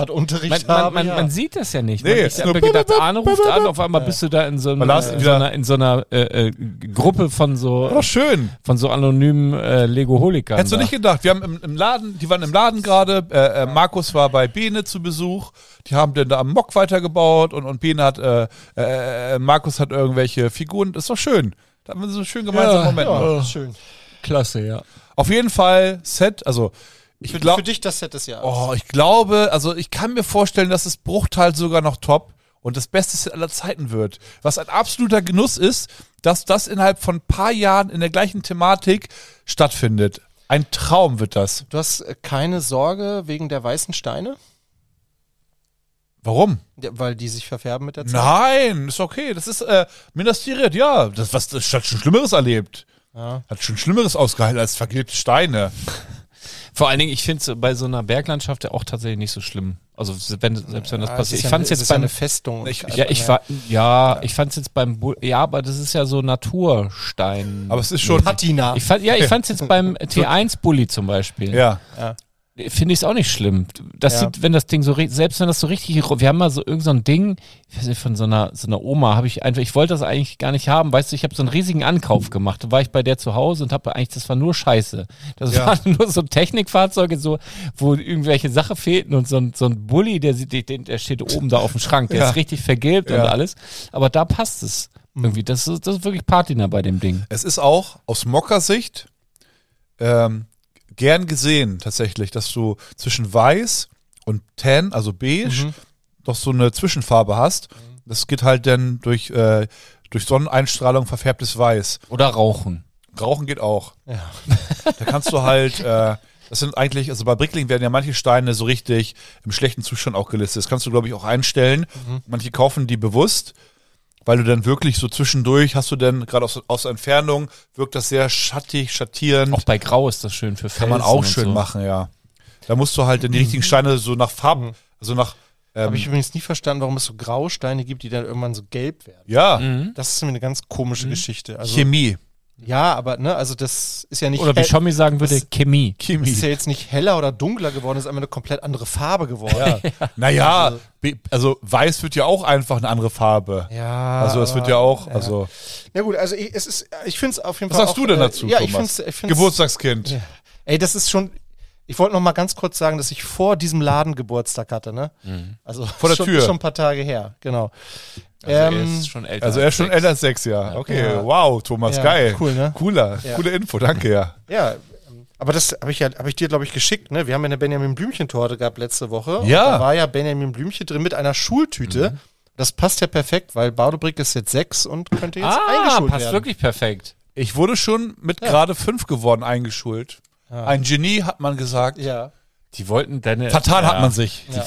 Man sieht das ja nicht. Nee, Ich habe gedacht, Arne ruft an, auf einmal bist du da in so einer Gruppe von so schön. anonymen Legoholikern. Hättest du nicht gedacht, wir haben im Laden, die waren im Laden gerade, Markus war bei Bene zu Besuch, die haben dann da am Mock weitergebaut und Bene hat, Markus hat irgendwelche Figuren, das ist doch schön. Da haben wir so einen schönen gemeinsamen Moment. Ja, schön. Klasse, ja. Auf jeden Fall Set, also Für dich das Set des Jahres. Oh, ich glaube, also ich kann mir vorstellen, dass das Bruchteil sogar noch top und das beste Set aller Zeiten wird. Was ein absoluter Genuss ist, dass das innerhalb von ein paar Jahren in der gleichen Thematik stattfindet. Ein Traum wird das. Du hast keine Sorge wegen der weißen Steine? Warum? Ja, weil die sich verfärben mit der Zeit? Nein, ist okay. Das ist Minas Tirith, ja. Das hat schon Schlimmeres erlebt. Ja. Hat schon Schlimmeres ausgehalten als vergilbte Steine. Vor allen Dingen, ich finde es bei so einer Berglandschaft ja auch tatsächlich nicht so schlimm. Also selbst wenn das passiert. Ich fand es jetzt eine Festung. ich fand es jetzt aber das ist ja so Naturstein. Aber es ist schon Patina. Ich fand es jetzt beim T1-Bulli zum Beispiel. Ja. Finde ich es auch nicht schlimm. Das sieht, wenn das Ding so, selbst wenn das so richtig, wir haben mal so irgend so ein Ding, ich weiß nicht, von so einer Oma ich wollte das eigentlich gar nicht haben, weißt du, ich habe so einen riesigen Ankauf gemacht, da war ich bei der zu Hause und das war nur Scheiße. Das waren nur so Technikfahrzeuge, so, wo irgendwelche Sachen fehlten und so ein Bulli, der steht oben da auf dem Schrank, der ist richtig vergilbt und alles, aber da passt es irgendwie, das ist wirklich Patina bei dem Ding. Es ist auch aus Mokka-Sicht, gern gesehen tatsächlich, dass du zwischen Weiß und Tan, also Beige, doch so eine Zwischenfarbe hast. Das geht halt dann durch Sonneneinstrahlung verfärbtes Weiß. Oder Rauchen. Rauchen geht auch. Ja. Da kannst du halt, das sind eigentlich, also bei Brickling werden ja manche Steine so richtig im schlechten Zustand auch gelistet. Das kannst du, glaube ich, auch einstellen. Manche kaufen die bewusst, weil du dann wirklich so zwischendurch hast du dann, gerade aus Entfernung, wirkt das sehr schattig, schattierend. Auch bei Grau ist das schön für Felsen. Kann man auch und schön so. machen, ja. Da musst du halt dann die richtigen Steine so nach Farben, also nach... Habe ich übrigens nie verstanden, warum es so Grausteine gibt, die dann irgendwann so gelb werden. Ja, Das ist mir eine ganz komische Geschichte. Also, Chemie. ja, aber ne, also das ist ja nicht Oder wie Schommi sagen würde, Chemie. das ist ja jetzt nicht heller oder dunkler geworden, es ist einfach eine komplett andere Farbe geworden. Ja. Naja, also Weiß wird ja auch einfach eine andere Farbe. Ja. Also es wird ja auch, also... Ja gut, also ich finde es auf jeden Was Fall sagst du denn dazu, ja, Thomas? ich find's Geburtstagskind. Ja. Ey, das ist schon... Ich wollte noch mal ganz kurz sagen, dass ich vor diesem Laden Geburtstag hatte, ne? Also Vor der Tür. Schon ein paar Tage her, genau. Also er ist schon älter. Also er ist schon älter als 6 Jahre. Okay, Ja. wow, Thomas, Ja, geil. cool, ne? Coole Info, danke, ja. Ja, aber das habe ich dir, glaube ich, geschickt, ne? Wir haben ja eine Benjamin Blümchen-Torte gehabt letzte Woche. Ja. Und da war ja Benjamin Blümchen drin mit einer Schultüte. Das passt ja perfekt, weil Bardobrick ist jetzt 6 und könnte jetzt eingeschult passt werden. Wirklich perfekt. Ich wurde schon mit gerade 5 geworden eingeschult. Ja. Ein Genie, hat man gesagt. Ja. Die wollten deine... Fatal hat man sich. Ja.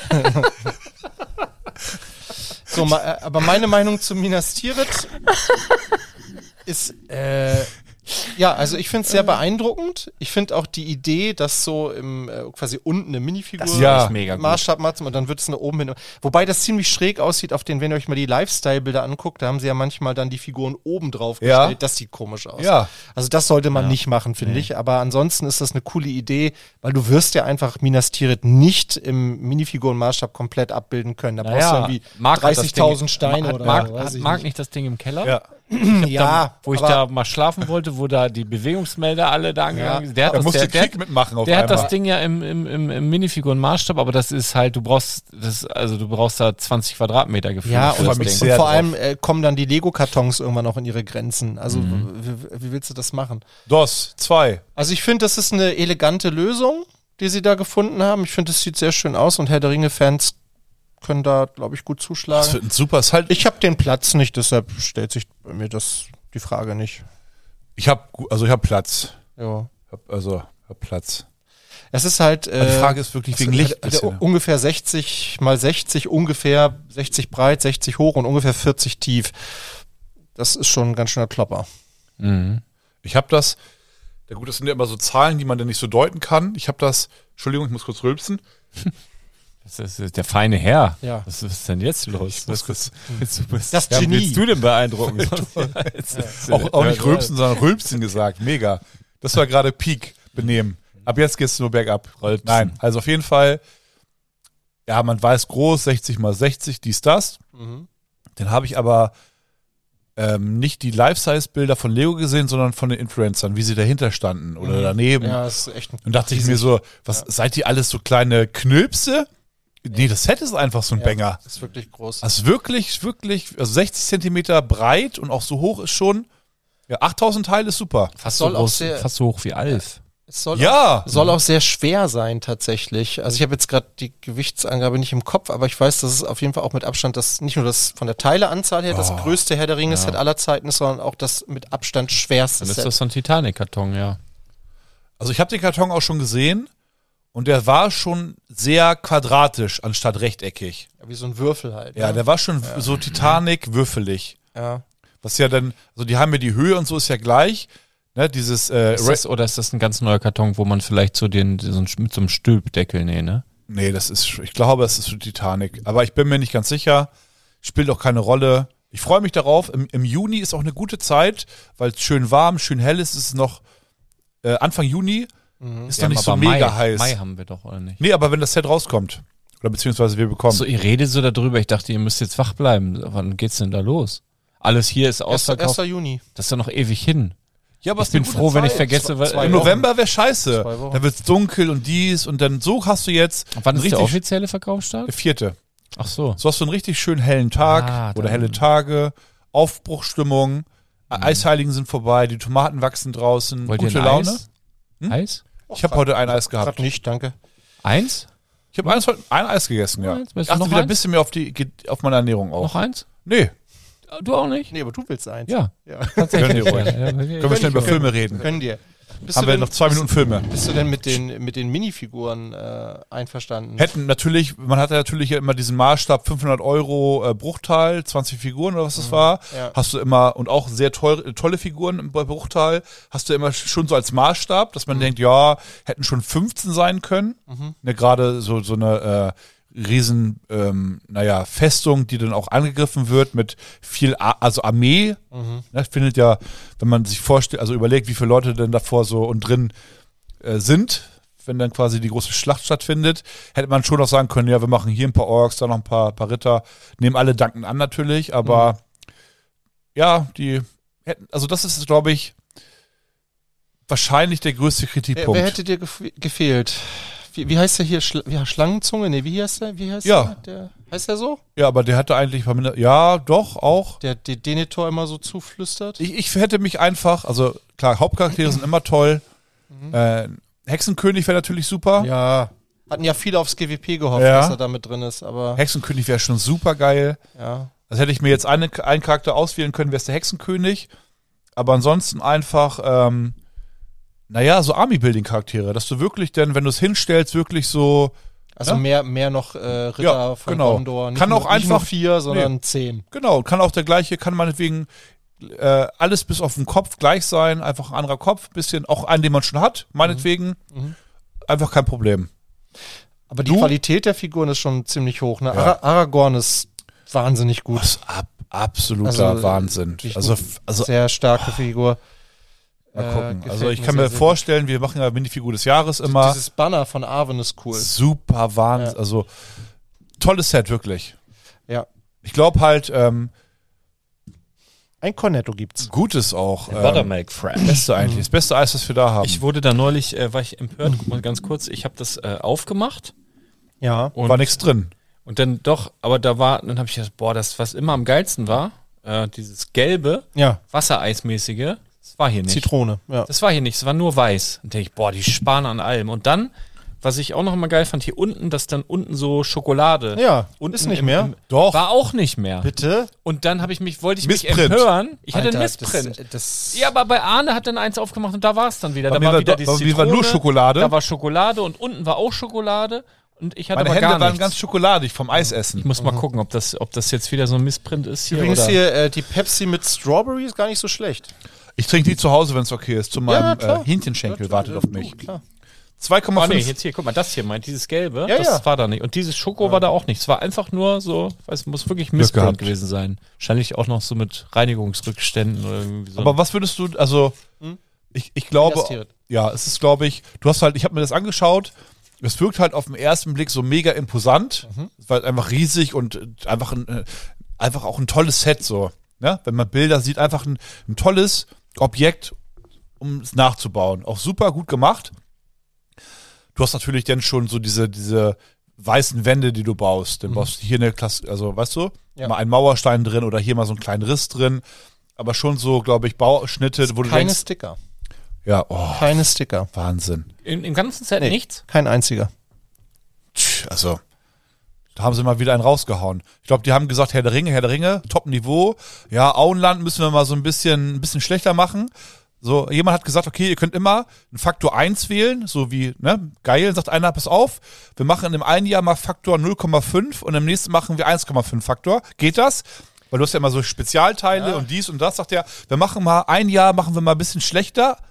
So, aber meine Meinung zu Minas Tirith ist, ja, also ich finde es sehr beeindruckend. Ich finde auch die Idee, dass so im quasi unten eine Minifigur Das ist echt mega gut. Maßstab machen und dann wird es nach oben hin. Wobei das ziemlich schräg aussieht, auf den, wenn ihr euch mal die Lifestyle-Bilder anguckt, da haben sie ja manchmal dann die Figuren oben drauf gestellt. Das sieht komisch aus. Ja. Also das sollte man nicht machen, finde ich. Aber ansonsten ist das eine coole Idee, weil du wirst ja einfach Minas Tirith nicht im Minifigurenmaßstab komplett abbilden können. Da brauchst du irgendwie Marc hat das 30.000 Ding- Steine oder Marc, weiß hat ich Marc nicht. nicht das Ding im Keller? Ja. Wo ich aber- da mal schlafen wollte, wo da die Bewegungsmelder alle da angegangen sind. Da musst du Klick mitmachen auf Der hat einmal. das Ding ja im Minifiguren-Maßstab, aber das ist halt, du brauchst da 20 Quadratmeter gefühlt. Ja, für und, das mich Ding. sehr vor drauf. allem kommen dann die Lego-Kartons irgendwann noch in ihre Grenzen. Also wie willst du das machen? DOS 2. Also ich finde, das ist eine elegante Lösung, die sie da gefunden haben. Ich finde, es sieht sehr schön aus und Herr der Ringe-Fans können da, glaube ich, gut Das zuschlagen. wird ein super, ist halt, Ich habe den Platz nicht, deshalb stellt sich bei mir die Frage nicht. ich hab Platz. Ja. Hab Platz. Es ist halt. Die Frage ist wirklich wegen Licht. Ungefähr 60 mal 60, ungefähr 60 breit, 60 hoch und ungefähr 40 tief. Das ist schon ein ganz schöner Klopper. Ich habe das, ja gut, das sind ja immer so Zahlen, die man dann nicht so deuten kann. Ich habe das, Entschuldigung, ich muss kurz rülpsen. Das ist der feine Herr. Ja. Was ist denn jetzt los? muss kurz- Das Ja, Genie. willst du denn beeindrucken? Auch nicht rülpsen, sondern rülpsen gesagt. Mega. Das war gerade Peak benehmen. Ab jetzt geht's nur bergab. Rülpsen. Nein, also auf jeden Fall, ja, man weiß groß, 60 mal 60, dies, das. Dann habe ich aber nicht die Life-Size-Bilder von Lego gesehen, sondern von den Influencern, wie sie dahinter standen oder daneben. Ja, das ist echt ein Und dachte ich mir so, was seid ihr alles so kleine Knülpse? Nee, das Set ist einfach so ein Banger. Das ist wirklich groß. Also wirklich, also 60 Zentimeter breit und auch so hoch ist schon, ja, 8000 Teile ist super. Fast soll so, auch groß, sehr- fast so hoch wie Alf. Es soll Ja. soll auch sehr schwer sein tatsächlich. Also ich habe jetzt gerade die Gewichtsangabe nicht im Kopf, aber ich weiß, dass es auf jeden Fall auch mit Abstand das nicht nur das von der Teileanzahl her das größte Herr der Ringe-Set aller Zeiten ist, sondern auch das mit Abstand schwerste Dann ist Set. das so ein Titanic-Karton, ja. Also ich habe den Karton auch schon gesehen und der war schon sehr quadratisch anstatt rechteckig. Wie so ein Würfel halt. Ja, der war schon so Titanic-würfelig. ja. Was ja dann, also die haben ja die Höhe und so ist ja gleich. Ne, dieses Oder ist das ein ganz neuer Karton, wo man vielleicht so mit so einem Stülpdeckel, ne? Nee, ich glaube, das ist für Titanic. Aber ich bin mir nicht ganz sicher. Spielt auch keine Rolle. Ich freue mich darauf. Im Juni ist auch eine gute Zeit, weil es schön warm, schön hell ist. Es ist noch Anfang Juni. Ist noch nicht so mega heiß. Mai haben wir doch, oder nicht? Nee, aber wenn das Set rauskommt. Oder beziehungsweise wir bekommen. So, ihr redet so darüber. Ich dachte, ihr müsst jetzt wach bleiben. Wann geht's denn da los? Alles hier ist ausverkauft. 1. Juni. Das ist ja noch ewig hin. Ja, aber Ich bin froh, wenn ich vergesse, weil Im November wäre scheiße. 2 Wochen. Da wird's dunkel und dies und dann so hast du jetzt Wann ist der richtig offizielle Verkaufsstart? 4. Ach so. So hast du einen richtig schönen hellen Tag oder dann- helle Tage, Aufbruchstimmung, Eisheiligen sind vorbei, die Tomaten wachsen draußen, Wollt ihr gute ein Laune. Eis? Eis? Ich habe heute ein Eis gehabt. Grad nicht, danke. Eins? Ich habe heute ein Eis gegessen, ja. Eins? Willst Ich du achte noch wieder ein eins? bisschen mehr auf meine Ernährung auch. Noch eins? Nee, Du auch nicht? Nee, aber du willst eins. Ja, Ja. tatsächlich. Können wir ruhig. können wir schnell über Filme reden. Können dir. Bist Haben du wir denn- noch 2 Minuten Filme. Bist du denn mit den Minifiguren einverstanden? Hätten natürlich, man hatte natürlich ja immer diesen Maßstab 500 € Bruchteil, 20 Figuren oder was das war. Ja. Hast du immer, und auch sehr tolle Figuren im Bruchteil, hast du immer schon so als Maßstab, dass man denkt, ja, hätten schon 15 sein können. Ne, gerade so eine riesen, Festung, die dann auch angegriffen wird mit viel, also Armee. Ne, findet ja, wenn man sich vorstellt, also überlegt, wie viele Leute denn davor so und drin sind, wenn dann quasi die große Schlacht stattfindet, hätte man schon auch sagen können, ja, wir machen hier ein paar Orks, da noch ein paar Ritter, nehmen alle dankend an natürlich, aber ja, die hätten, also das ist, glaube ich, wahrscheinlich der größte Kritikpunkt. Wer hätte dir gefehlt? Wie heißt der hier? Schlangenzunge? Nee, wie heißt der? Ja. Heißt der so? Ja, aber der hatte eigentlich vermindert, ja, doch, auch. Der Denethor immer so zuflüstert? Ich hätte mich einfach, also klar, Hauptcharaktere sind immer toll. Hexenkönig wäre natürlich super. Ja. Hatten ja viele aufs GWP gehofft, Ja. dass er da mit drin ist, aber Hexenkönig wäre schon super geil. ja. Also hätte ich mir jetzt einen Charakter auswählen können, wäre es der Hexenkönig. Aber ansonsten einfach, so Army-Building-Charaktere, dass du wirklich denn, wenn du es hinstellst, wirklich so, Also Ja. mehr noch Ritter Ja, von genau. Gondor. Nicht Kann auch nicht nur einfach- 4, sondern 10. genau, kann auch der gleiche, kann meinetwegen alles bis auf den Kopf gleich sein, einfach ein anderer Kopf, bisschen, auch einen, den man schon hat, meinetwegen, einfach kein Problem. Aber die Qualität der Figuren ist schon ziemlich hoch. Ne? Ja. Aragorn ist wahnsinnig gut. Das ist absoluter Also, Wahnsinn. wirklich Also Sehr starke Figur. mal gucken. gefällt Also ich mir kann sehr, mir sehr vorstellen, wir machen ja Minifigur des Jahres immer. Dieses Banner von Arwen ist cool. Super Wahnsinn. Ja. Also tolles Set, wirklich. Ja. Ich glaube halt, Ein Cornetto gibt's. Gutes auch. Buttermilk Fresh. Beste eigentlich. Das beste Eis, das wir da haben. Ich wurde da neulich, war ich empört, guck mal ganz kurz, ich habe das aufgemacht Ja. und, war nichts drin. und dann doch, aber dann habe ich gedacht, boah, das, was immer am geilsten war, dieses gelbe, Ja. Wassereismäßige, das war hier nicht. Zitrone. Ja. Das war hier nicht, es war nur weiß. Und denke ich, boah, die sparen an allem. Und dann, was ich auch noch mal geil fand, hier unten, dass dann unten so Schokolade. Ja, unten ist nicht mehr. Doch. War auch nicht mehr. Bitte? Und dann wollte ich mich Missprint. empören. Ich hatte einen Alter, Missprint. Das Ja, aber bei Arne hat dann eins aufgemacht und da war es dann wieder. Bei Da mir war war wieder doch- die bei mir war Zitrone, nur Schokolade. Da war Schokolade und unten war auch Schokolade und ich hatte Meine aber Hände gar waren nichts. ganz schokoladig vom Eisessen. Ich muss mal gucken, ob das jetzt wieder so ein Missprint ist hier. Übrigens oder? hier, die Pepsi mit Strawberry ist gar nicht so schlecht. Ich trinke die zu Hause, wenn es okay ist. Zu meinem klar. Hähnchenschenkel Ja, wartet auf mich. Klar. 2,5. Oh nee, jetzt hier, guck mal, das hier meint, dieses Gelbe, Ja, das ja. war da nicht. Und dieses Schoko war da auch nicht. Es war einfach nur so, weiß, muss wirklich Missprint gehabt. gewesen sein. Wahrscheinlich auch noch so mit Reinigungsrückständen oder irgendwie so. Aber was würdest du, also, ich glaube, Gastiert. ja, es ist, glaube ich, ich habe mir das angeschaut, es wirkt halt auf den ersten Blick so mega imposant, es war halt einfach riesig und einfach auch ein tolles Set so, ne? Wenn man Bilder sieht, einfach ein tolles Objekt, um es nachzubauen. Auch super gut gemacht. Du hast natürlich dann schon so diese weißen Wände, die du baust. Dann baust du hier eine Klasse, also weißt du, Ja. mal einen Mauerstein drin oder hier mal so einen kleinen Riss drin. Aber schon so, glaube ich, Bauschnitte, wo du Keine denkst, Sticker. ja, oh, Keine Sticker. Wahnsinn. Im ganzen Set Nee. nichts? Kein einziger. Also, da haben sie mal wieder einen rausgehauen. Ich glaube, die haben gesagt, Herr der Ringe, Top-Niveau. Ja, Auenland müssen wir mal so ein bisschen schlechter machen. So, jemand hat gesagt, okay, ihr könnt immer einen Faktor 1 wählen, so wie, ne, geil, sagt einer, pass auf, wir machen in dem einen Jahr mal Faktor 0,5 und im nächsten machen wir 1,5 Faktor. Geht das? Weil du hast ja immer so Spezialteile und dies und das, sagt er, wir machen mal ein Jahr, machen wir mal ein bisschen schlechter,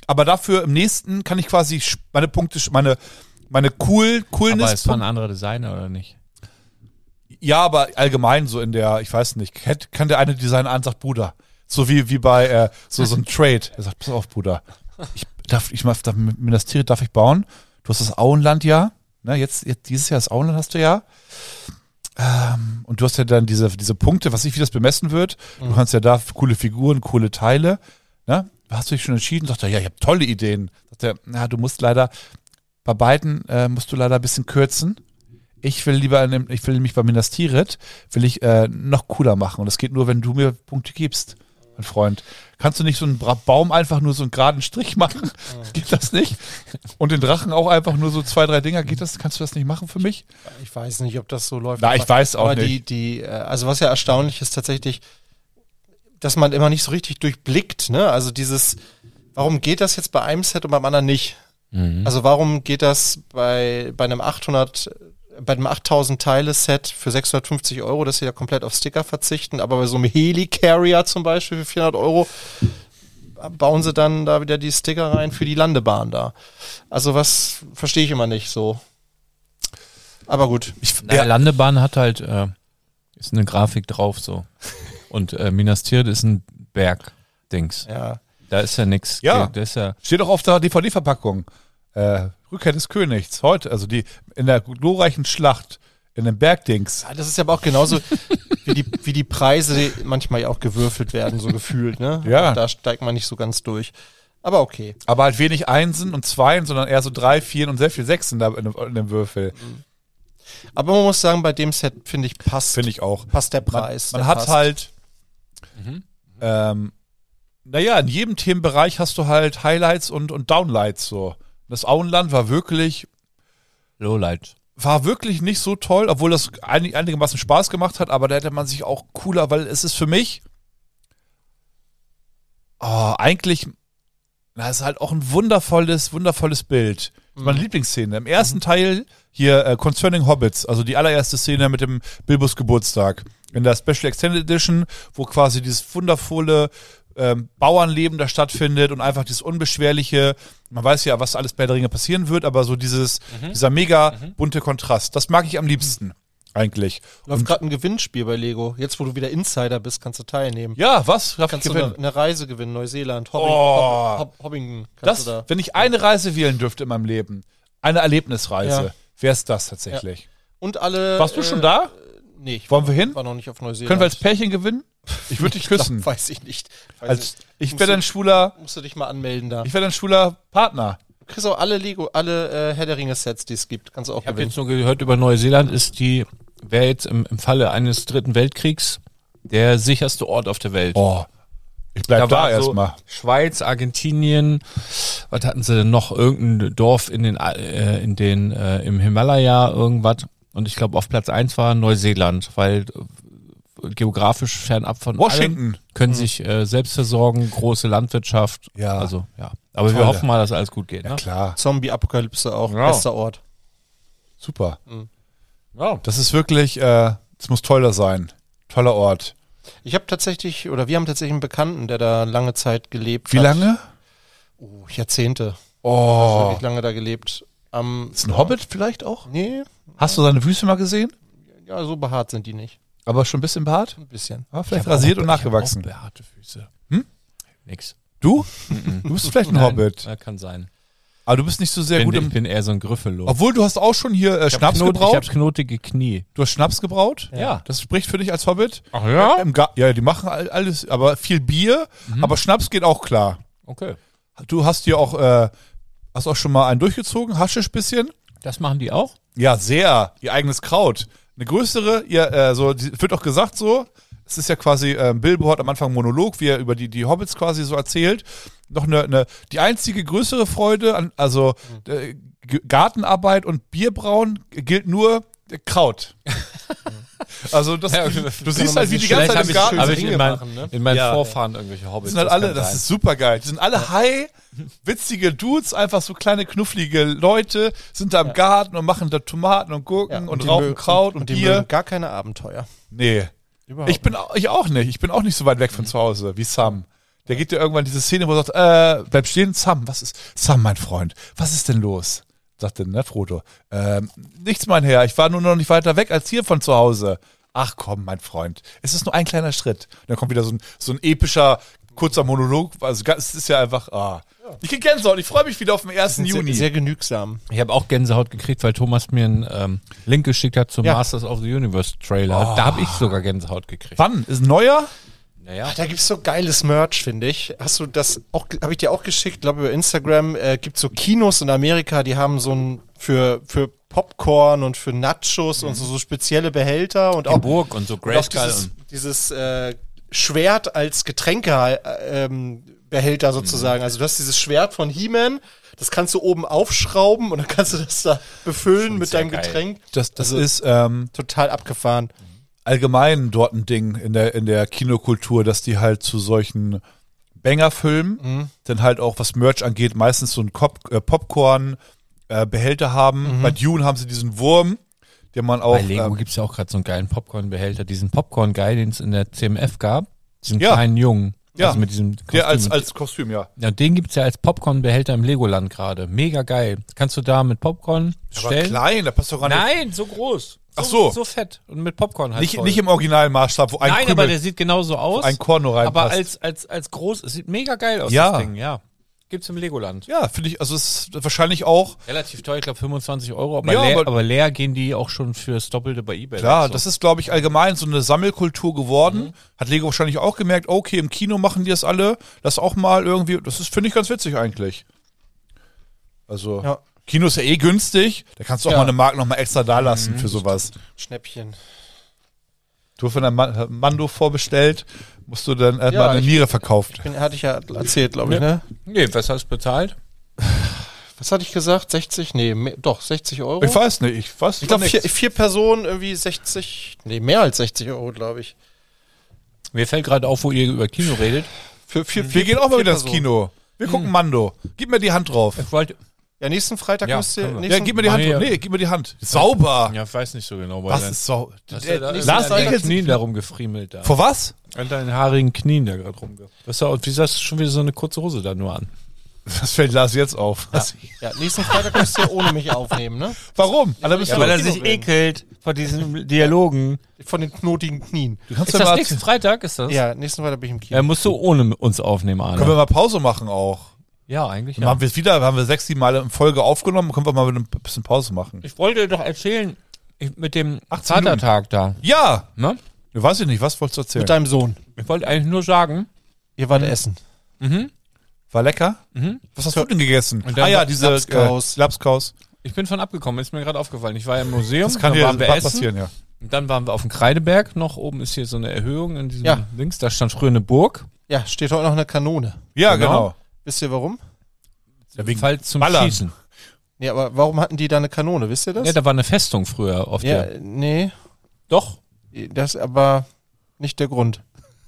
aber dafür im nächsten kann ich quasi meine Punkte, meine Coolness. Aber es war ein anderer Designer oder nicht? Ja, aber allgemein so in der, ich weiß nicht, kann der eine Designer an, sagt Bruder. So wie bei so ein Trade. Er sagt, pass auf, Bruder. Minas Tirith darf ich bauen. Du hast das Auenland ja. Ne, jetzt dieses Jahr das Auenland hast du ja. Und du hast ja dann diese Punkte, was ich wie das bemessen wird. Du kannst ja da coole Figuren, coole Teile. Ne? Hast du dich schon entschieden? Sagt er, ja, ich habe tolle Ideen. Sagt er, na, du musst leider, bei beiden musst du leider ein bisschen kürzen. Ich will nämlich bei Minas Tirith, noch cooler machen. Und das geht nur, wenn du mir Punkte gibst, mein Freund. Kannst du nicht so einen Baum einfach nur so einen geraden Strich machen? Geht das nicht? Und den Drachen auch einfach nur so 2, 3 Dinger? Geht das? Kannst du das nicht machen für mich? Ich weiß nicht, ob das so läuft. Na, ich weiß auch aber nicht. Also was ja erstaunlich ist tatsächlich, dass man immer nicht so richtig durchblickt, ne? Also warum geht das jetzt bei einem Set und beim anderen nicht? Also warum geht das bei einem 8000 Teile-Set für 650 €, dass sie da komplett auf Sticker verzichten, aber bei so einem Helicarrier zum Beispiel für 400 € bauen sie dann da wieder die Sticker rein für die Landebahn da. Also was verstehe ich immer nicht so. Aber gut. Landebahn hat halt, ist eine Grafik drauf so. Und Minas Tirith ist ein Berg-Dings. Ja. Da ist ja nichts. Ja. Da ist ja Steht doch auf der DVD-Verpackung. Rückkehr des Königs. Heute, also in der glorreichen Schlacht, in den Bergdings. Ja, das ist aber auch genauso wie die Preise, die manchmal ja auch gewürfelt werden, so gefühlt, ne? Ja. Da steigt man nicht so ganz durch. Aber okay. Aber halt wenig Einsen und Zweien, sondern eher so 3, 4 und sehr viel Sechsen da in dem Würfel. Aber man muss sagen, bei dem Set, finde ich, passt auch. Passt der Preis. Man der hat passt. halt, in jedem Themenbereich hast du halt Highlights und Downlights so. Das Auenland war wirklich nicht so toll, obwohl das einigermaßen Spaß gemacht hat, aber da hätte man sich auch cooler, weil es ist für mich eigentlich, es ist halt auch ein wundervolles Bild. Das ist meine Lieblingsszene. Im ersten Teil hier Concerning Hobbits, also die allererste Szene mit dem Bilbos Geburtstag. In der Special Extended Edition, wo quasi dieses wundervolle Bauernleben da stattfindet und einfach dieses unbeschwerliche, man weiß ja, was alles bei der Ringe passieren wird, aber so dieser mega bunte Kontrast, das mag ich am liebsten eigentlich. Läuft gerade ein Gewinnspiel bei Lego. Jetzt, wo du wieder Insider bist, kannst du teilnehmen. Ja, was? Kannst du eine Reise gewinnen, Neuseeland, Hobbingen. Wenn ich eine Reise wählen dürfte in meinem Leben, eine Erlebnisreise, wäre es das tatsächlich. Ja. Und alle. Warst du schon da? Nee, wollen wir hin? War noch nicht auf Neuseeland. Können wir als Pärchen gewinnen? Ich würde dich küssen. Weiß ich nicht. Ich wäre dann schwuler. Musst du dich mal anmelden da. Ich wäre dann schwuler Partner. Du kriegst auch alle Herr der Ringe-Sets, die es gibt. Kannst du auch Ich habe gewinnen. jetzt nur gehört, über Neuseeland wäre jetzt im Falle eines 3. Weltkriegs der sicherste Ort auf der Welt. Oh, ich bleib da erstmal. Schweiz, Argentinien, was hatten sie denn noch? Irgendein Dorf im Himalaya, irgendwas. Und ich glaube, auf Platz 1 war Neuseeland, weil geografisch fernab von Washington. allem, können sich selbst versorgen, große Landwirtschaft. Ja. Also, ja. Aber wir Tolle. hoffen mal, dass alles gut geht. Ja, Ne? klar. Zombie-Apokalypse auch. Ja. Bester Ort. Super. Ja. Das ist wirklich, das muss toller sein. Toller Ort. Wir haben tatsächlich einen Bekannten, der da lange Zeit gelebt Wie hat. lange? Jahrzehnte. Oh. Wirklich lange da gelebt. Ist ein Hobbit vielleicht auch? Nee, Hast du seine Füße mal gesehen? ja, so behaart sind die nicht. Aber schon ein bisschen Bart? Ein bisschen. Aber vielleicht rasiert und nachgewachsen. Ich hab auch behaarte Füße. Nix. Du? Du bist vielleicht ein Nein, Hobbit. Ja, kann sein. Aber du bist nicht so sehr gut Ich im... bin eher so ein Grüffelo. Obwohl, du hast auch schon hier Schnaps Ich gebraut. habe knotige Knie. Du hast Schnaps gebraut? Ja. Das spricht für dich als Hobbit? Ach ja? Ja, die machen alles, aber viel Bier, aber Schnaps geht auch klar. Okay. Du hast hier auch, hast auch schon mal einen durchgezogen, Haschisch bisschen? Das machen die auch? Ja, sehr. Ihr eigenes Kraut. Eine größere, wird auch gesagt so, es ist ja quasi, Bilbo hat am Anfang einen Monolog, wie er über die Hobbits quasi so erzählt. Noch die einzige größere Freude Gartenarbeit und Bierbrauen gilt nur Kraut. Also du siehst halt, wie die ganze Zeit im Garten Habe ich Ringe in machen, ne? meinen Ja. Vorfahren irgendwelche Hobbits. sind halt alle, kann das sein. ist super geil. Die sind alle high, witzige Dudes, einfach so kleine knufflige Leute, sind da im Garten und machen da Tomaten und Gurken und die rauchen mögen- Kraut und die Bier. mögen gar keine Abenteuer. Nee. Überhaupt Ich auch nicht. Ich bin auch nicht so weit weg von zu Hause wie Sam. Der geht ja irgendwann diese Szene, wo er sagt, bleib stehen, Sam, Sam, mein Freund, was ist denn los? Sagt dann, ne, Frodo. Nichts, mein Herr, ich war nur noch nicht weiter weg als hier von zu Hause. Ach komm, mein Freund, es ist nur ein kleiner Schritt. Und dann kommt wieder so ein epischer, kurzer Monolog. Also es ist ja einfach, Ich krieg Gänsehaut, ich freue mich wieder auf den 1. Juni. Sehr genügsam. Ich habe auch Gänsehaut gekriegt, weil Thomas mir einen Link geschickt hat zum Masters of the Universe Trailer. Da habe ich sogar Gänsehaut gekriegt. Wann? Ist ein neuer? Naja. Da gibt's so geiles Merch, finde ich. Hast du das auch, habe ich dir auch geschickt, glaube über Instagram, gibt's so Kinos in Amerika, die haben so ein für Popcorn und für Nachos und so spezielle Behälter und auch Burg und so Grayskull und dieses Schwert als Getränke Behälter sozusagen. Also du hast dieses Schwert von He-Man, das kannst du oben aufschrauben und dann kannst du das da befüllen Schon mit sehr deinem geil. Getränk. Das Also ist total abgefahren. allgemein dort ein Ding in der Kinokultur, dass die halt zu solchen Banger-Filmen dann halt auch, was Merch angeht, meistens so ein Popcorn-Behälter haben. Bei Dune haben sie diesen Wurm, den man auch... bei Lego gibt's ja auch gerade so einen geilen Popcorn-Behälter, diesen Popcorn-Guy, den es in der CMF gab, diesen Ja. kleinen Jungen. Ja. Also mit diesem Kostüm. der als Kostüm, ja. Ja, den gibt's ja als Popcorn-Behälter im Legoland gerade. Mega geil. Kannst du da mit Popcorn Aber stellen? klein, da passt doch gar nicht... Nein, so groß. Ach so. So fett. Und mit Popcorn halt Nicht, voll. nicht im Originalmaßstab, wo ein Nein, Krümel, aber der sieht genauso aus. ein Korn nur aber reinpasst. als groß, es sieht mega geil aus, Ja. das Ding, ja. Gibt's im Legoland. Ja, finde ich, also es ist wahrscheinlich auch... Relativ teuer, ich glaube 25 €, aber, Ja, aber leer gehen die auch schon fürs Doppelte bei eBay. Klar, weg, so. das ist, glaube ich, allgemein so eine Sammelkultur geworden. Hat Lego wahrscheinlich auch gemerkt, okay, im Kino machen die das alle. Das auch mal irgendwie, das ist, finde ich, ganz witzig eigentlich. Also, Ja. Kino ist ja eh günstig. Da kannst du auch Ja. mal eine Mark noch mal extra da lassen für sowas. Schnäppchen. Du hast von der Mando vorbestellt, musst du dann Ja, mal eine ich- Niere verkauft. Hatte ich ja erzählt, glaube ich, ne? Nee, was hast du bezahlt? Was hatte ich gesagt? 60? Nee, doch, 60 €. Ich weiß nicht, ich weiß Ich glaube, von nichts. vier Personen irgendwie 60, nee, mehr als 60 €, glaube ich. Mir fällt gerade auf, wo ihr über Kino redet. Für Wir gehen auch mal wieder ins Kino. Wir gucken Mando. Gib mir die Hand drauf. Ich wollte, Ja, nächsten Freitag Ja, müsst ihr... können wir. Ja, gib mir die Hand. Nein, ja. Nee, gib mir die Hand. Sauber. ja, ich weiß nicht so genau, weil Was dann- ist so? Hast du da Lars Lars an deinen Eichels- Knien da rumgefriemelt da. Vor was? An deinen haarigen Knien da gerade rumge. Was da, wie hast du schon wieder so eine kurze Hose da nur an? Was fällt Lars jetzt auf? Ja, nächsten Freitag müsst ihr ohne mich aufnehmen, ne? Warum? Alter, bist Ja, du weil er sich ekelt vor diesen Dialogen. Von den knotigen Knien. Du kannst Ist ja das mal, nächsten Freitag, ist das? Ja, nächsten Freitag bin ich im Kino. Musst du ohne uns aufnehmen, Arne. können wir mal Pause machen auch. Ja, eigentlich Dann haben wir es wieder, haben wir 6, 7 Mal in Folge aufgenommen, können wir mal ein bisschen Pause machen. Ich wollte doch erzählen, mit dem 18 Vatertag da. Ja! Ne? Ich weiß ich nicht, was wolltest du erzählen? Mit deinem Sohn. Ich wollte eigentlich nur sagen, Ihr wart essen. War lecker? Mhm. Was hast du denn gegessen? Und dann diese Lapskaus. Lapskaus. ich bin von abgekommen, ist mir gerade aufgefallen. Ich war ja im Museum, Das kann dann dir waren wir essen. passieren, ja. Und dann waren wir auf dem Kreideberg noch. Oben ist hier so eine Erhöhung in diesem Ja. Dings. Da stand früher eine Burg. Ja, steht heute noch eine Kanone. Ja, Genau. genau. Wisst ihr warum? Ja, wegen Fall zum Ballern. Schießen. Nee, aber warum hatten die da eine Kanone? Wisst ihr das? Ja, da war eine Festung früher auf Ja, der. nee, Doch. das ist aber nicht der Grund.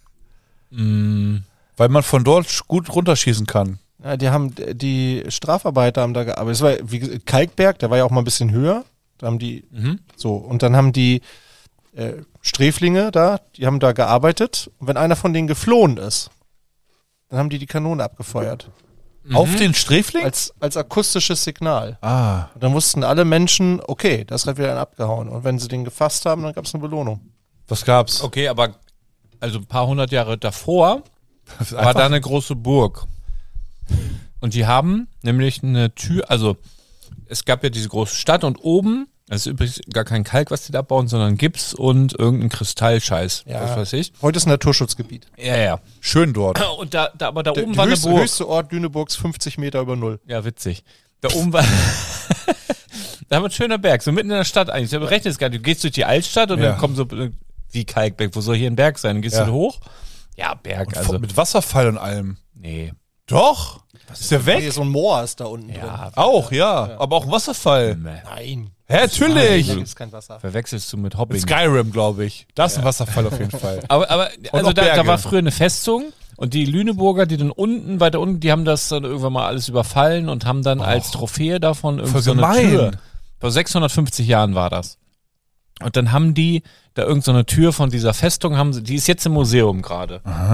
Weil man von dort gut runterschießen kann. Ja, die Strafarbeiter haben da gearbeitet. Das war wie gesagt, Kalkberg, der war ja auch mal ein bisschen höher. Da haben die so und dann haben die Sträflinge da, die haben da gearbeitet. Und wenn einer von denen geflohen ist, dann haben die Kanone abgefeuert Auf den Sträfling? als akustisches Signal. Ah. Und dann wussten alle Menschen, okay, da ist gerade wieder ein abgehauen. Und wenn sie den gefasst haben, dann gab es eine Belohnung. Was gab's? Okay, aber also ein paar hundert Jahre davor war da eine große Burg. Und die haben nämlich eine Tür, also es gab ja diese große Stadt und oben, das ist übrigens gar kein Kalk, was die da bauen, sondern Gips und irgendein Kristallscheiß, was weiß ich. Heute ist ein Naturschutzgebiet. Ja, ja. Schön dort. Und aber da oben Der war eine Burg. höchste Ort Lüneburgs 50 Meter über Null. Ja, witzig. Da oben war, da haben wir ein schöner Berg, so mitten in der Stadt eigentlich. Ich berechne es gar nicht. Du gehst durch die Altstadt und Ja. dann kommt so, wie Kalkberg, wo soll hier ein Berg sein? Dann gehst Ja. du hoch. Ja, Berg, also, Mit Wasserfall und allem. nee. Doch. Ist der weg? Hier so ein Moor ist da unten drin. Ja, Auch, ja. Aber auch ein Wasserfall. Nein. Hä, natürlich. Da ist kein Wasser. verwechselst du mit Hopping. Skyrim, glaube ich. Da ist ein Wasserfall auf jeden Fall. Aber also noch da Berge. war früher eine Festung und die Lüneburger, die dann weiter unten, die haben das dann irgendwann mal alles überfallen und haben dann als Trophäe davon irgendwie voll so eine gemein. Tür. Vor 650 Jahren war das. Und dann haben die da irgend so eine Tür von dieser Festung, die ist jetzt im Museum gerade.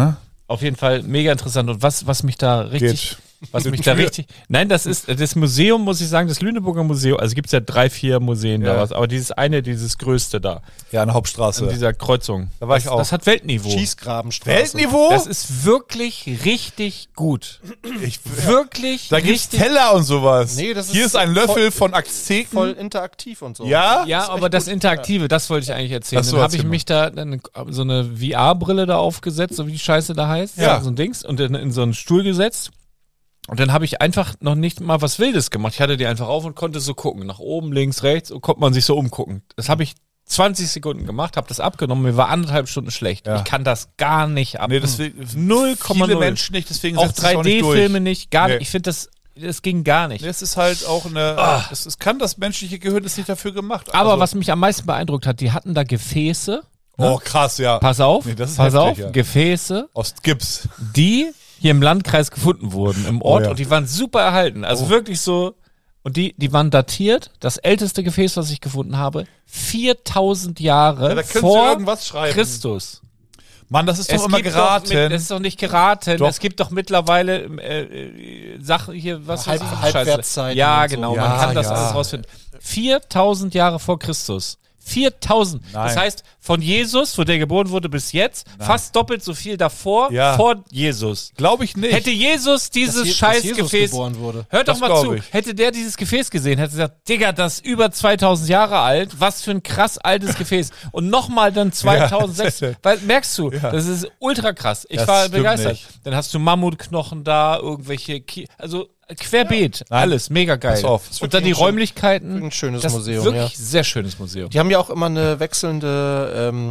auf jeden Fall mega interessant. Und was mich da richtig... Nein, das ist das Museum, muss ich sagen, das Lüneburger Museum. Also gibt es ja 3, 4 Museen da was, aber dieses größte da. Ja, an der Hauptstraße. An dieser Kreuzung. Da war ich auch. Das hat Weltniveau. Schießgrabenstraße. Weltniveau? Das ist wirklich richtig gut. Wirklich Da gibt's richtig. Teller und sowas. Nee, das ist Hier ist ein Löffel von Azteken. voll interaktiv und so. Ja? Ja, aber das Interaktive, das wollte ich eigentlich erzählen. Ach so, Dann habe ich erzähl mich da so eine VR-Brille da aufgesetzt, so wie die Scheiße da heißt. Ja. So ein Dings. Und dann in so einen Stuhl gesetzt. Und dann habe ich einfach noch nicht mal was Wildes gemacht. Ich hatte die einfach auf und konnte so gucken. Nach oben, links, rechts und konnte man sich so umgucken. Das habe ich 20 Sekunden gemacht, habe das abgenommen. Mir war 1,5 Stunden schlecht. Ja. Ich kann das gar nicht ab. Nee, deswegen 0,0. viele Menschen nicht, deswegen Auch setzt es auch nicht durch. 3D-Filme nicht, gar Nee. nicht. Ich finde das ging gar nicht. Das ist halt auch eine, das kann das menschliche Gehirn ist nicht dafür gemacht. Aber Also- was mich am meisten beeindruckt hat, die hatten da Gefäße. Oh, krass, ja. Pass auf, Nee, das ist pass heftig, auf, ja. Gefäße, Aus Gips. die hier im Landkreis gefunden wurden, im Ort, ja. und die waren super erhalten. Also wirklich so, und die waren datiert. Das älteste Gefäß, was ich gefunden habe, 4000 Jahre da können Sie vor irgendwas schreiben. Christus. Mann, das ist doch immer gibt geraten. das ist doch nicht geraten. Doch. Es gibt doch mittlerweile Sachen hier, was weiß ich, für Scheiße. Halbwertszeiten Ja, und so. genau, Ja, man kann das ja. alles rausfinden. 4000 Jahre vor Christus. 4000. Nein. Das heißt, von Jesus, wo der geboren wurde, bis jetzt, fast doppelt so viel davor, Ja. vor Jesus. Glaube ich nicht. Hätte Jesus dieses Jesus Scheißgefäß, geboren wurde. hört doch Das mal glaub zu, ich. hätte der dieses Gefäß gesehen, hätte gesagt, Digga, das ist über 2000 Jahre alt, was für ein krass altes Gefäß. Und nochmal dann 2006, Ja. weil, merkst du, Ja. das ist ultra krass. Ich Das war stimmt begeistert. nicht. Dann hast du Mammutknochen da, irgendwelche, also querbeet, alles, mega geil. Pass auf, ist Und dann die wirklich ein Räumlichkeiten. ein schönes das Museum, Wirklich sehr schönes Museum. Die haben ja auch immer eine wechselnde,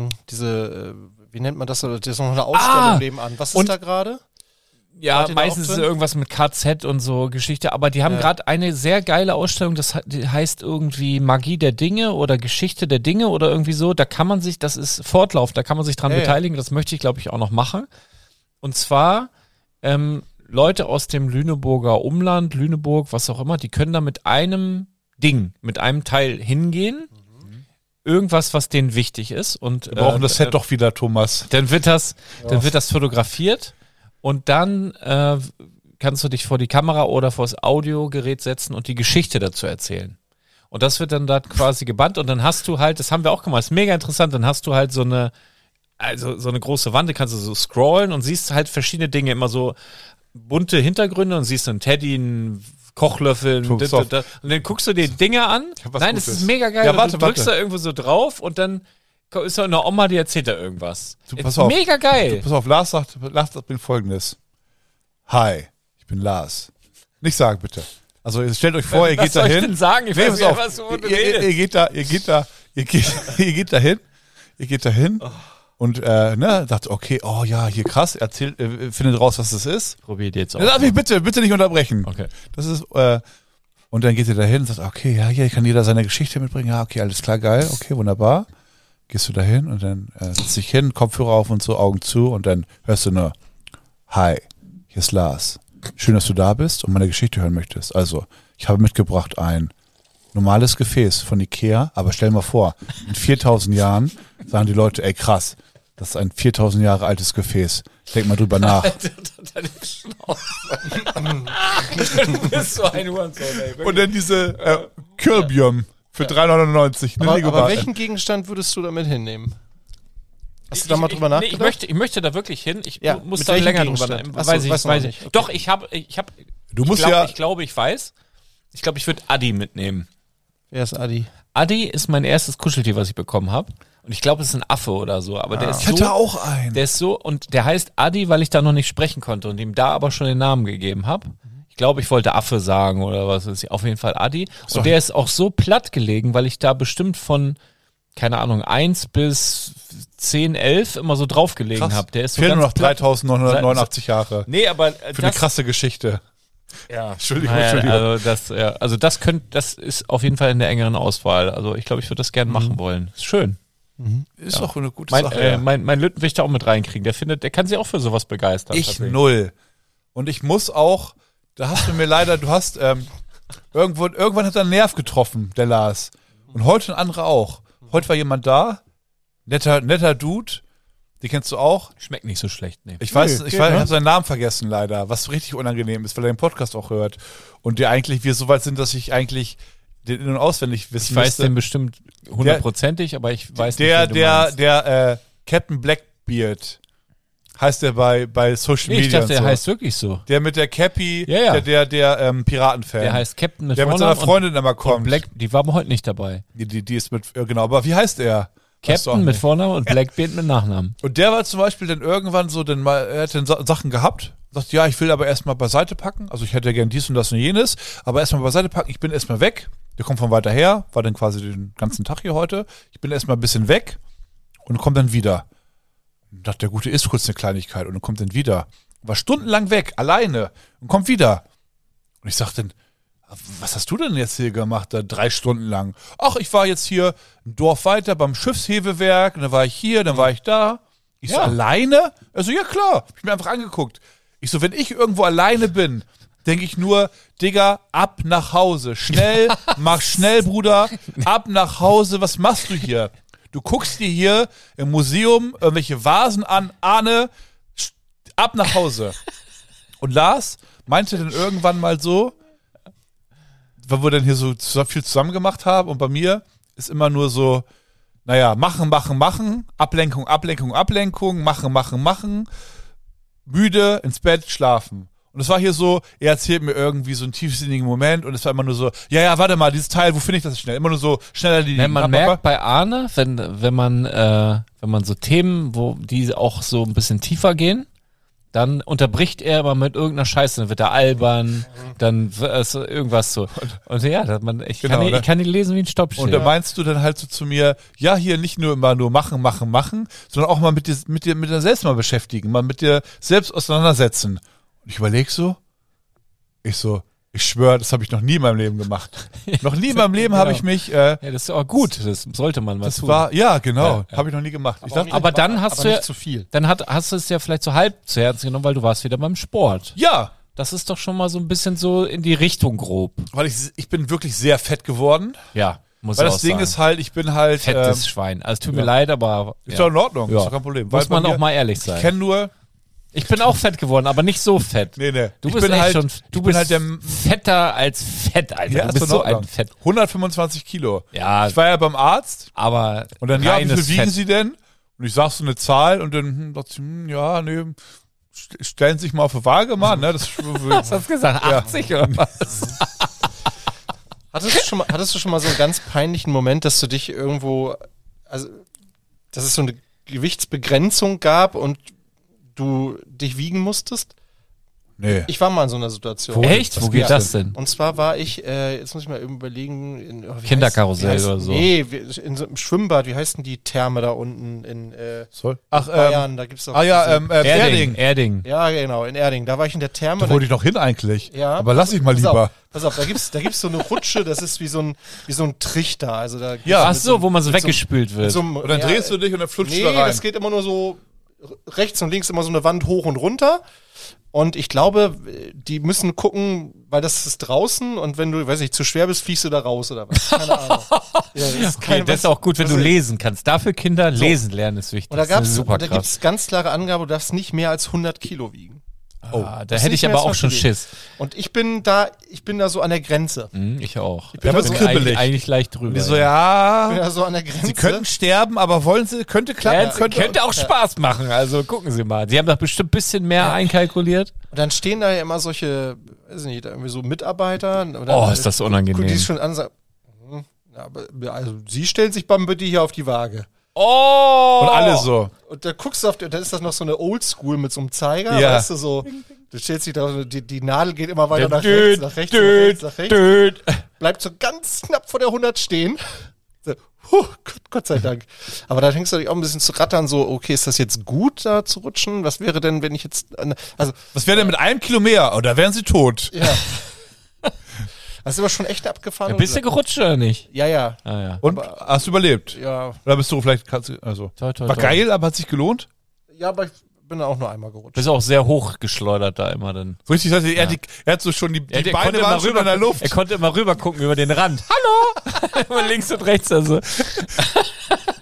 wie nennt man das? Da ist noch eine Ausstellung nebenan. Was ist und- da gerade? Ja, Wart ihr da auch meistens ist es drin? irgendwas mit KZ und so Geschichte, aber die haben gerade eine sehr geile Ausstellung, die heißt irgendwie Magie der Dinge oder Geschichte der Dinge oder irgendwie so. Da kann man sich, das ist Fortlauf, da kann man sich dran Ja, ja. beteiligen. Das möchte ich, glaube ich, auch noch machen. Und zwar Leute aus dem Lüneburger Umland, Lüneburg, was auch immer, die können da mit einem Ding, mit einem Teil hingehen. Irgendwas, was denen wichtig ist. Und Wir brauchen das Set doch wieder, Thomas. dann wird das fotografiert und dann kannst du dich vor die Kamera oder vor das Audiogerät setzen und die Geschichte dazu erzählen. Und das wird dann da quasi gebannt und dann hast du halt, das haben wir auch gemacht, ist mega interessant, dann hast du halt so eine große Wand, da kannst du so scrollen und siehst halt verschiedene Dinge, immer so bunte Hintergründe und siehst einen Teddy, einen Kochlöffel, und dann guckst du dir Dinge an. was Nein, das Gutes. ist mega geil. Ja, Und warte, du drückst warte. da irgendwo so drauf und dann ist da eine Oma, die erzählt da irgendwas. Du, Ist pass auf. mega geil. Pass auf, Lars sagt Folgendes. Hi, ich bin Lars. Nicht sagen, bitte. Also ihr stellt euch vor, ihr Was geht soll da ich hin. denn sagen? Ich Nee, weiß pass nicht, auf. was du Ihr geht da hin und sagt, okay, oh ja, hier krass, erzählt, findet raus, was das ist. Probiert jetzt auch. Darf mich bitte nicht unterbrechen. Okay. Das ist, und dann geht ihr da hin und sagt, okay, ja, hier kann jeder seine Geschichte mitbringen. Ja, okay, alles klar, geil, okay, wunderbar. Gehst du da hin und dann setzt dich hin, Kopfhörer auf und so, Augen zu und dann hörst du nur, hi, hier ist Lars. Schön, dass du da bist und meine Geschichte hören möchtest. Also, ich habe mitgebracht ein normales Gefäß von Ikea, aber stell mal vor, in 4000 Jahren sagen die Leute, ey krass, das ist ein 4000 Jahre altes Gefäß. Denk mal drüber nach. Deine Schnauze. Du bist so ein Hurensohn, ey. Und dann diese Kirbium für 3,99. Aber welchen Gegenstand würdest du damit hinnehmen? Hast du da mal drüber nachgedacht? Ich möchte da wirklich hin. Ich Ja, muss mit da welchem länger drüber Gegenstand? nachdenken. Achso, Weiß ich weißt du weiß noch ich. nicht. Okay. Doch, ich glaube, ich weiß. Ich glaube, ich würde Adi mitnehmen. Wer ist Adi? Adi ist mein erstes Kuscheltier, was ich bekommen habe. Und ich glaube, es ist ein Affe oder so. Aber der ist Ich hatte so, auch einen. der ist so, und der heißt Adi, weil ich da noch nicht sprechen konnte und ihm da aber schon den Namen gegeben habe. Ich glaube, ich wollte Affe sagen oder was weiß ich. Auf jeden Fall Adi. So. Und der ist auch so platt gelegen, weil ich da bestimmt von, keine Ahnung, 1 bis 10, 11 immer so draufgelegen habe. Der ist so Fehlen ganz nur noch platt. 3989 Jahre. Nee, aber Für eine krasse Geschichte. ja. Entschuldigung, Naja, Entschuldigung. Also das ist auf jeden Fall in der engeren Auswahl. Also ich glaube, ich würde das gerne machen wollen. Ist schön. Ist doch eine gute Sache. Ja. Mein Lütten will ich da auch mit reinkriegen. Der kann sich auch für sowas begeistern. Ich tatsächlich. null. Und ich muss auch, da hast du mir leider, irgendwann hat er einen Nerv getroffen, der Lars. Und heute ein anderer auch. Heute war jemand da, netter Dude, Die kennst du auch? Schmeckt nicht so schlecht, nee. Ich weiß, ich habe seinen Namen vergessen leider, was richtig unangenehm ist, weil er den Podcast auch hört. Und wir so weit sind, dass ich eigentlich den in- und auswendig wissen Ich weiß müsste. den bestimmt hundertprozentig, aber ich weiß nicht, wen du meinst. der Captain Blackbeard heißt der bei Social Nee, ich Media. dachte, und der so. heißt wirklich so. Der mit der Cappy, Ja, ja. der Piratenfan. Der heißt Captain mit der mit Vornamen seiner Freundin immer und kommt. Black, die war aber heute nicht dabei. Die ist mit, genau, aber wie heißt er? Weißt du auch Captain mit nicht. Vornamen und Blackbeard mit Nachnamen. Und der war zum Beispiel dann irgendwann so, er hat dann Sachen gehabt, sagt, ja, ich will aber erstmal beiseite packen, also ich hätte gern dies und das und jenes, aber erstmal beiseite packen, ich bin erstmal weg, der kommt von weiter her, war dann quasi den ganzen Tag hier heute, ich bin erstmal ein bisschen weg und kommt dann wieder. Und dachte, der Gute isst kurz eine Kleinigkeit und kommt dann wieder. War stundenlang weg, alleine und kommt wieder. Und ich sag dann, was hast du denn jetzt hier gemacht, da 3 Stunden lang? Ach, ich war jetzt hier ein Dorf weiter beim Schiffshebewerk, und dann war ich hier, dann war ich da. Ich so, Ja. alleine? Also, ja klar, hab ich mir einfach angeguckt. Ich so, wenn ich irgendwo alleine bin, denke ich nur, Digga, ab nach Hause. Schnell, mach schnell, Bruder, ab nach Hause, was machst du hier? Du guckst dir hier im Museum irgendwelche Vasen an, Arne, ab nach Hause. Und Lars meinte dann irgendwann mal so, weil wir dann hier so viel zusammen gemacht haben und bei mir ist immer nur so, naja, machen, Ablenkung, machen, müde, ins Bett, schlafen. Und es war hier so, er erzählt mir irgendwie so einen tiefsinnigen Moment und es war immer nur so, ja, warte mal, dieses Teil, wo finde ich das schnell? Immer nur so, schneller die Wenn man merkt bei Arne, wenn man so Themen, die auch so ein bisschen tiefer gehen, dann unterbricht er immer mit irgendeiner Scheiße, dann wird er albern, dann ist irgendwas so. Und ja, ich kann die lesen wie ein Stoppschild. Und da meinst du dann halt so zu mir, ja, hier nicht nur immer nur machen, sondern auch mal mit dir selbst mal beschäftigen, mal mit dir selbst auseinandersetzen. Und ich überlege so, ich schwöre, das habe ich noch nie in meinem Leben gemacht. Noch nie in meinem Leben habe ich mich, ja, das ist aber gut, das sollte man mal tun. ja, genau, Ja. habe ich noch nie gemacht. Ich dachte, Aber dann hast du nicht ja, zu viel. dann hast du es ja vielleicht so halb zu Herzen genommen, weil du warst wieder beim Sport. ja, Das ist doch schon mal so ein bisschen so in die Richtung grob. weil ich bin wirklich sehr fett geworden. Ja, muss Weil ich das auch Ding sagen. ist halt, ich bin halt, Fettes Schwein. Also tut mir leid, aber ist doch in Ordnung, Ja. ist doch kein Problem. muss Weil man bei auch mir- mal ehrlich Ich sein. kenne nur, Ich bin auch fett geworden, aber nicht so fett. nee, Du ich bist bin echt halt, schon, ich du bin bist halt der, fetter als Fett, Alter. ja, du ist bist in so Ordnung. ein Fett. 125 Kilo. Ja, Ich war ja beim Arzt aber und dann, ja, wie viel reines wiegen Fett. Sie denn? Und ich sag so eine Zahl und dann dachte ich, ja, nee, stellen Sie sich mal auf die Waage mal, ne? Das, Was hast du gesagt? 80 oder was? Hattest du schon mal so einen ganz peinlichen Moment, dass du dich irgendwo, also, dass es so eine Gewichtsbegrenzung gab und du dich wiegen musstest? nee. Ich war mal in so einer Situation. Echt? Wo geht das denn? Und zwar war ich, jetzt muss ich mal überlegen, wie Kinderkarussell heißt- oder so. Nee, in so einem Schwimmbad, wie heißt denn die Therme da unten in Soll? Ach, Bayern? Da gibt's doch Erding. Erding. Ja, genau, in Erding. Da war ich in der Therme. Da wollte ich noch hin eigentlich. Ja. Aber lass ich mal Pass lieber. auf, pass auf, da gibt's so eine Rutsche, das ist wie so ein Trichter. Also da gibt's Ja. Ach mit so, wo man so mit weggespült mit wird. so einem- Und dann ja, drehst du dich und dann flutschst Nee, du da rein. das geht immer nur so rechts und links immer so eine Wand hoch und runter. Und ich glaube, die müssen gucken, weil das ist draußen und wenn du, weiß ich, zu schwer bist, fliegst du da raus oder was. Keine Ahnung. Ja, das ist Okay, das ist auch gut, wenn du lesen kannst. Dafür Kinder lesen lernen ist wichtig. Und da Das ist eine da Superkraft. gibt's ganz klare Angabe, du darfst nicht mehr als 100 Kilo wiegen. Da das hätte ist ich nicht aber mehr auch schon so viel. Schiss. Und ich bin da so an der Grenze. Ich auch. bin da so wird's kribbelig. Eigentlich leicht drüber. Die so, Ich bin ja, da so an der Grenze. sie könnten sterben, aber könnte klappen, Ja, könnte auch Spaß machen, also gucken Sie mal. Sie haben doch bestimmt ein bisschen mehr einkalkuliert. Und dann stehen da ja immer solche, weiß nicht, da irgendwie so Mitarbeiter. Und dann, Oh, ist das unangenehm. gucken die schon an und sagen, ja, aber also Sie stellen sich bitte hier auf die Waage. Oh! Und alle so. Und da guckst du dann ist das noch so eine Oldschool mit so einem Zeiger, Ja. weißt du, so, du stellst dich da, die Nadel geht immer weiter nach Düt, rechts, nach rechts, düt, nach rechts, düt. bleibt so ganz knapp vor der 100 stehen. So, Gott sei Dank. Aber da fängst du dich auch ein bisschen zu rattern, so, okay, ist das jetzt gut, da zu rutschen? Was wäre denn, wenn ich jetzt, also, Was wäre denn mit 1 Kilo mehr? Oder wären sie tot? ja. Das ist aber schon echt abgefahren. Bist du gerutscht oder nicht? Ja, ja. Ah, ja. Und hast du überlebt? Ja, Oder bist du vielleicht, Toi, toi, war toi. geil, aber hat sich gelohnt? ja, aber ich bin auch nur einmal gerutscht. Bist auch sehr hoch geschleudert da immer dann. So richtig, er hat so schon die Ja, der Beine konnte waren immer schon in der Luft. Er konnte immer rüber gucken über den Rand. Hallo! Immer links und rechts also.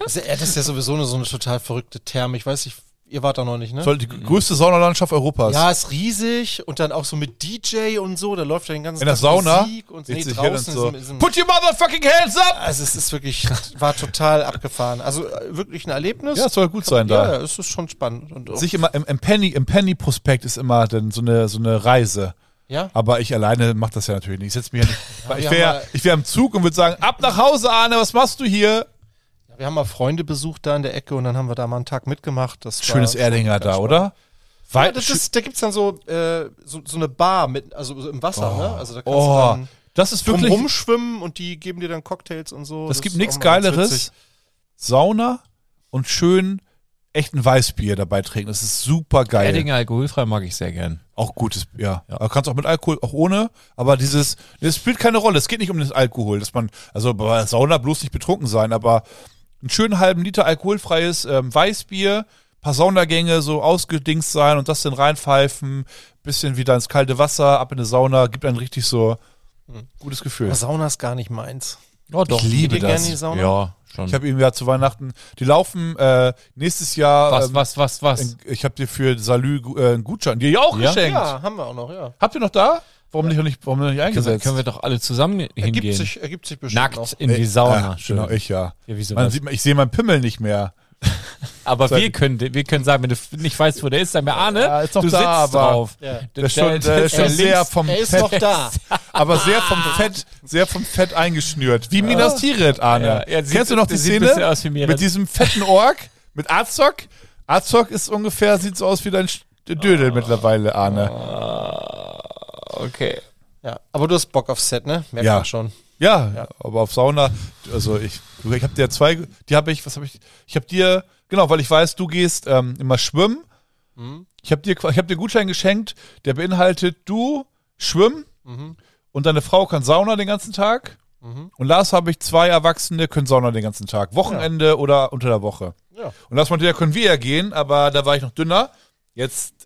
Das ist ja sowieso so eine total verrückte Therme. Ich weiß nicht, ihr wart da noch nicht, ne? Soll die größte Saunalandschaft Europas. Ja, ist riesig und dann auch so mit DJ und so, da läuft ja den ganzen in der Tag Sauna. Musik und Sitzt sich draußen hier dann ist ein Put your motherfucking hands up! also es ist wirklich, war total abgefahren. Also wirklich ein Erlebnis. Ja, es soll gut sein da. Ja, es ist schon spannend. Und auch, Sich immer im Penny-Prospekt ist immer dann so eine Reise. ja? Aber ich alleine mach das ja natürlich nicht. Ich setz mich ja nicht. wir Ich wäre im Zug und würde sagen, ab nach Hause, Arne, was machst du hier? Wir haben mal Freunde besucht da in der Ecke und dann haben wir da mal einen Tag mitgemacht. Das Schönes war Erdinger da, oder? Ja, da gibt's dann so eine Bar also so im Wasser, ne? Also da kannst du dann das ist wirklich. rumschwimmen und die geben dir dann Cocktails und so. Es gibt ist nichts auch mal ganz Geileres. witzig. Sauna und schön echten Weißbier dabei trinken. Das ist super geil. Erdinger alkoholfrei mag ich sehr gern. Auch gutes, ja. Aber kannst auch mit Alkohol, auch ohne. Aber das spielt keine Rolle. Es geht nicht um das Alkohol, dass man, also bei der Sauna bloß nicht betrunken sein, aber einen schönen halben Liter alkoholfreies Weißbier, paar Saunagänge so ausgedingst sein und das dann reinpfeifen, bisschen wieder ins kalte Wasser, ab in die Sauna, gibt einen richtig so gutes Gefühl. Aber Sauna ist gar nicht meins. Oh, doch. Ich liebe Geht ihr gerne das. in die Sauna? Ja, schon. Ich habe ihm ja zu Weihnachten, die laufen nächstes Jahr. Was? Ich habe dir für Salü einen Gutschein, dir ja auch Ja? geschenkt. Ja, haben wir auch noch, ja. Habt ihr noch da? Warum nicht eingesetzt? Können wir doch alle zusammen hingehen. Ergibt sich bestimmt Nackt noch. in die Sauna. Ja, genau, ich ja. Ja, wieso Man das? sieht, ich sehe meinen Pimmel nicht mehr. Aber wir können sagen, wenn du nicht weißt, wo der ist, sag mir, Arne, Ja, ist noch du da, sitzt aber drauf. Ja. Der ist schon sehr vom Er ist Fett, noch da. aber sehr vom Fett eingeschnürt. Wie Minas Tirith, Arne. Kennst du noch die sieht ein bisschen Szene aus wie Minas. mit diesem fetten Ork, mit Azog? Azog ist ungefähr, sieht so aus wie dein Dödel mittlerweile, Arne. Okay. Ja, aber du hast Bock aufs Set, ne? Merkt Ja. man schon. Ja, aber auf Sauna, also ich habe dir ich habe dir, genau, weil ich weiß, du gehst immer schwimmen. Ich habe dir Gutschein geschenkt, der beinhaltet du schwimmen und deine Frau kann Sauna den ganzen Tag. Und Lars habe ich 2 Erwachsene, können Sauna den ganzen Tag. Wochenende oder unter der Woche. Ja. Und Lars meinte, ja, können wir ja gehen, aber da war ich noch dünner. Jetzt,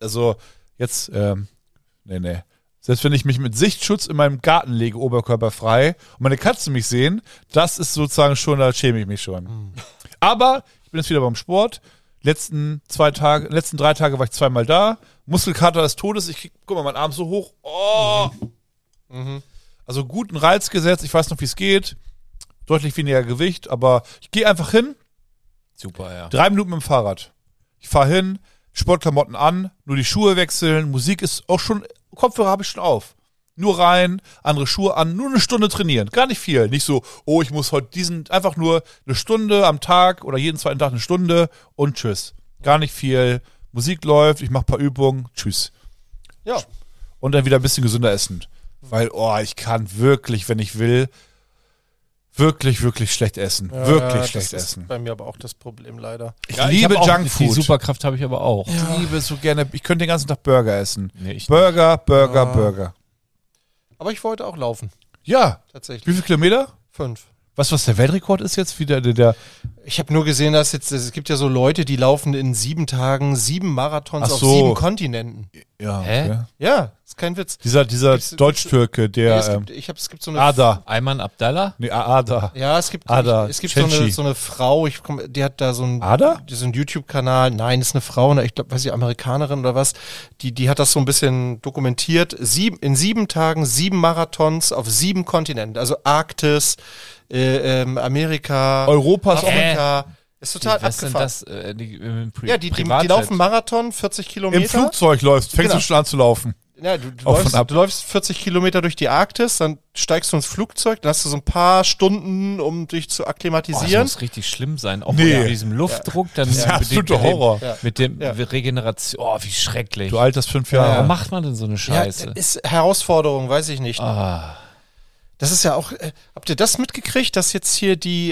nee. Selbst wenn ich mich mit Sichtschutz in meinem Garten lege, oberkörperfrei, und meine Katzen mich sehen, das ist sozusagen schon, da schäme ich mich schon. Aber ich bin jetzt wieder beim Sport. Letzten 3 Tage war ich 2-mal da. Muskelkater des Todes. Guck mal, mein Arm so hoch. Oh! Also guten Reiz gesetzt. Ich weiß noch, wie es geht. Deutlich weniger Gewicht, aber ich gehe einfach hin. Super, ja. 3 Minuten mit dem Fahrrad. Ich fahre hin, Sportklamotten an, nur die Schuhe wechseln. Musik ist auch schon, Kopfhörer habe ich schon auf. Nur rein, andere Schuhe an, nur eine Stunde trainieren. Gar nicht viel. Nicht so, oh, ich muss heute einfach nur eine Stunde am Tag oder jeden zweiten Tag eine Stunde und tschüss. Gar nicht viel. Musik läuft, ich mache ein paar Übungen, tschüss. Ja. Und dann wieder ein bisschen gesünder essen. Weil, ich kann wirklich, wenn ich will, wirklich, wirklich schlecht essen. Wirklich schlecht das essen. ist bei mir aber auch das Problem leider. Ich liebe hab auch Junkfood. Die Superkraft habe ich aber auch. Ich liebe es so gerne. Ich könnte den ganzen Tag Burger essen. Nee, ich Burger. Aber ich wollte auch laufen, Ja. tatsächlich. Wie viele Kilometer? 5. Was der Weltrekord ist jetzt? Wieder der Ich habe nur gesehen, dass es gibt ja so Leute, die laufen in 7 Tagen 7 Marathons Ach auf so. 7 Kontinenten. ja, Hä? okay. Ja, ist kein Witz. Dieser Gibt's- Deutsch-Türke, der es gibt so eine Ada. Ayman Abdallah? Nee, Ada. Ja, es gibt Ada, so Chenchi. eine Frau, die hat da so einen Ada? YouTube-Kanal. Nein, ist eine Frau, ich glaube, weiß ich, Amerikanerin oder was. Die hat das so ein bisschen dokumentiert. In 7 Tagen 7 Marathons auf 7 Kontinenten. Also Arktis, Amerika, Europas Afrika. Ist total Was sind abgefahren. das? Die laufen Marathon, 40 Kilometer. Im Flugzeug läufst, fängst Genau. du schon an zu laufen. Ja, du Auf und ab. läufst 40 Kilometer durch die Arktis, dann steigst du ins Flugzeug, dann hast du so ein paar Stunden, um dich zu Das akklimatisieren. muss richtig schlimm sein. Auch Nee. mit diesem Luftdruck. Dann Das ist der absolute Horror. Ja. Mit dem Ja. Regeneration. Oh, wie schrecklich. Du alterst 5 Ja, Jahre. Warum macht man denn so eine Ja, Scheiße? ist Herausforderung, weiß ich nicht. Ah. Das ist ja auch, habt ihr das mitgekriegt, dass jetzt hier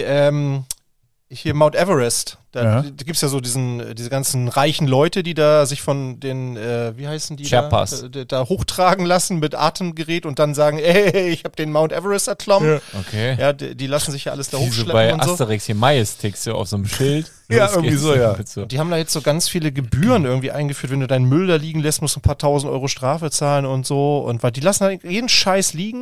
hier Mount Everest, da gibt's ja so diese ganzen reichen Leute, die da sich von den, wie heißen die Sherpas. da hochtragen lassen mit Atemgerät und dann sagen, ey, ich habe den Mount Everest erklommen. Okay. Ja, die lassen sich ja alles da Wie so hochschleppen bei und so. Asterix hier Majestix so auf so einem Schild. Ja, Los irgendwie geht's. so, ja. Mit so. Die haben da jetzt so ganz viele Gebühren irgendwie eingeführt. Wenn du deinen Müll da liegen lässt, musst du ein paar 1.000 € Strafe zahlen und so. Und weil die lassen halt jeden Scheiß liegen.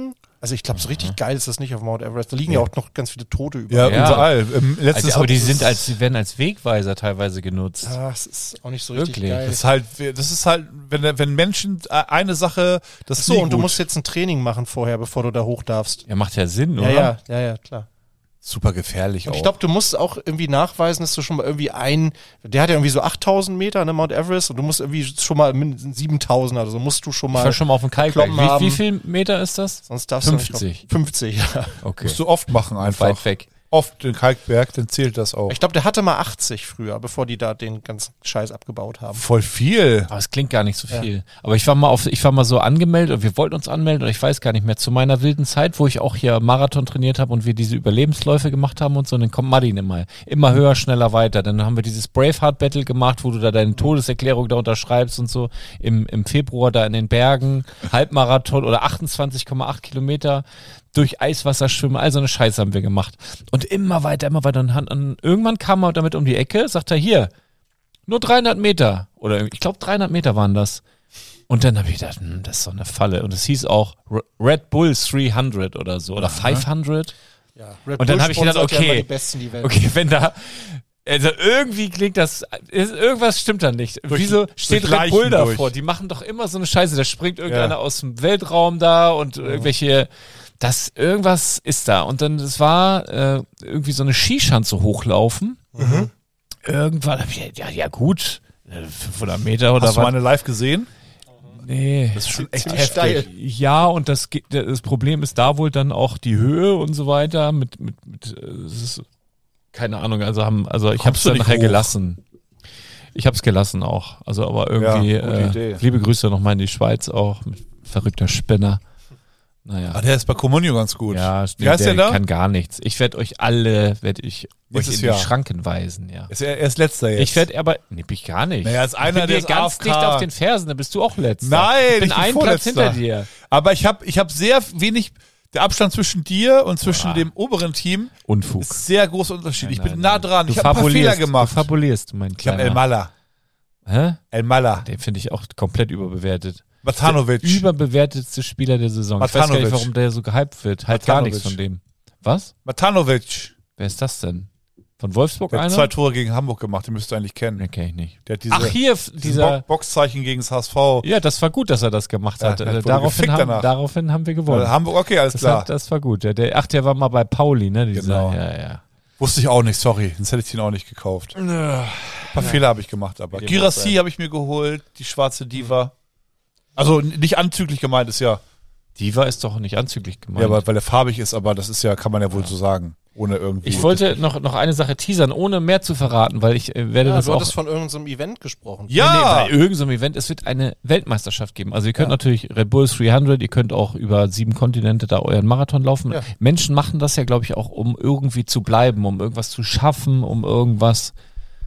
Also ich glaube, so richtig geil ist das nicht auf Mount Everest. Da liegen ja auch noch ganz viele Tote überall. Ja, überall. Aber die werden als Wegweiser teilweise genutzt. Ja, das ist auch nicht so richtig geil. Das ist halt, wenn Menschen eine Sache, das ist so, und du musst jetzt ein Training machen vorher, bevor du da hoch darfst. Ja, macht ja Sinn, oder? Ja, klar. Super gefährlich Und auch. ich glaube, du musst auch irgendwie nachweisen, dass du schon mal irgendwie der hat ja irgendwie so 8000 Meter, ne, Mount Everest, und du musst irgendwie schon mal mindestens 7000, also musst du schon mal. Ich war schon mal auf dem Kalkberg. haben. Wie viel Meter ist das? Sonst darfst 50. du nicht 50, ja. Okay. Musst du oft machen einfach. Weit weg. Oft den Kalkberg, dann zählt das auch. Ich glaube, der hatte mal 80 früher, bevor die da den ganzen Scheiß abgebaut haben. Voll viel. Aber es klingt gar nicht so viel. Aber ich war mal so angemeldet und wir wollten uns anmelden und ich weiß gar nicht mehr, zu meiner wilden Zeit, wo ich auch hier Marathon trainiert habe und wir diese Überlebensläufe gemacht haben und so, und dann kommt Martin immer höher, schneller, weiter. Dann haben wir dieses Braveheart-Battle gemacht, wo du da deine Todeserklärung da unterschreibst und so, im Februar da in den Bergen, Halbmarathon oder 28,8 Kilometer durch Eiswasser schwimmen, all so eine Scheiße haben wir gemacht. Und immer weiter. Und irgendwann kam er damit um die Ecke, sagt er, hier, nur 300 Meter. Oder ich glaube 300 Meter waren das. Und dann habe ich gedacht, das ist so eine Falle. Und es hieß auch Red Bull 300 oder so. Oder 500. Ja. Und dann habe ich gedacht, okay, wenn da, also irgendwie klingt das, irgendwas stimmt da nicht. Wieso steht Red Bull davor? Die machen doch immer so eine Scheiße. Da springt irgendeiner aus dem Weltraum da und irgendwelche... irgendwas ist da. Und dann, es war irgendwie so eine Skischanze hochlaufen. Mhm. Irgendwann habe ich, ja gut, 500 Meter oder was. Hast du meine live gesehen? Nee. Das ist schon echt heftig. Steil. Ja, und das Problem ist da wohl dann auch die Höhe und so weiter. Es ist, keine Ahnung, ich habe es dann nachher gelassen. Ich habe es gelassen auch. Also, aber irgendwie, liebe Grüße nochmal in die Schweiz auch, mit verrückter Spinner. Naja. Ah, der ist bei Comunio ganz gut. Ja, wie heißt der da? Kann gar nichts. Ich werde euch euch in die Schranken weisen, ja. Er ist letzter jetzt. Ich werde bin ich gar nicht. Naja, ist einer, der ist ganz dicht auf den Fersen, dann bist du auch letzter. Nein, ich bin einen Platz hinter dir. Aber ich hab sehr wenig, der Abstand zwischen dir und zwischen dem oberen Team Unfug. ist sehr großer Unterschied. Ich bin nah dran. Ich habe ein paar Fehler gemacht. Du fabulierst, mein Kleiner. Ich habe El Mala. Hä? El Mala. Den finde ich auch komplett überbewertet. Matanovic. Der überbewertetste Spieler der Saison. Matanovic. Ich weiß gar nicht, warum der so gehypt wird. Halt gar nichts von dem. Was? Matanovic. Wer ist das denn? Von Wolfsburg der einer? Der hat 2 Tore gegen Hamburg gemacht, den müsst ihr eigentlich kennen. Den kenne ich nicht. Der hat dieser Boxzeichen gegen das HSV. Ja, das war gut, dass er das gemacht hat. Daraufhin haben wir gewonnen. Hamburg, okay, alles klar. Das war gut. Der war mal bei Pauli, ne? Genau. Ja. Wusste ich auch nicht, sorry. Sonst hätte ich den auch nicht gekauft. Ein paar Fehler habe ich gemacht, aber Girassi habe ich mir geholt, die schwarze Diva. Also nicht anzüglich gemeint ist ja. Diva ist doch nicht anzüglich gemeint. Ja, weil er farbig ist, aber das ist ja, kann man ja wohl so sagen. Ohne irgendwie. Ich wollte noch eine Sache teasern, ohne mehr zu verraten, weil ich werde das auch... Du hattest von irgendeinem Event gesprochen. Ja! Nee, bei irgendeinem Event, es wird eine Weltmeisterschaft geben. Also ihr könnt natürlich Red Bull 300, ihr könnt auch über 7 Kontinente da euren Marathon laufen. Ja. Menschen machen das ja, glaube ich, auch, um irgendwie zu bleiben, um irgendwas zu schaffen, um irgendwas,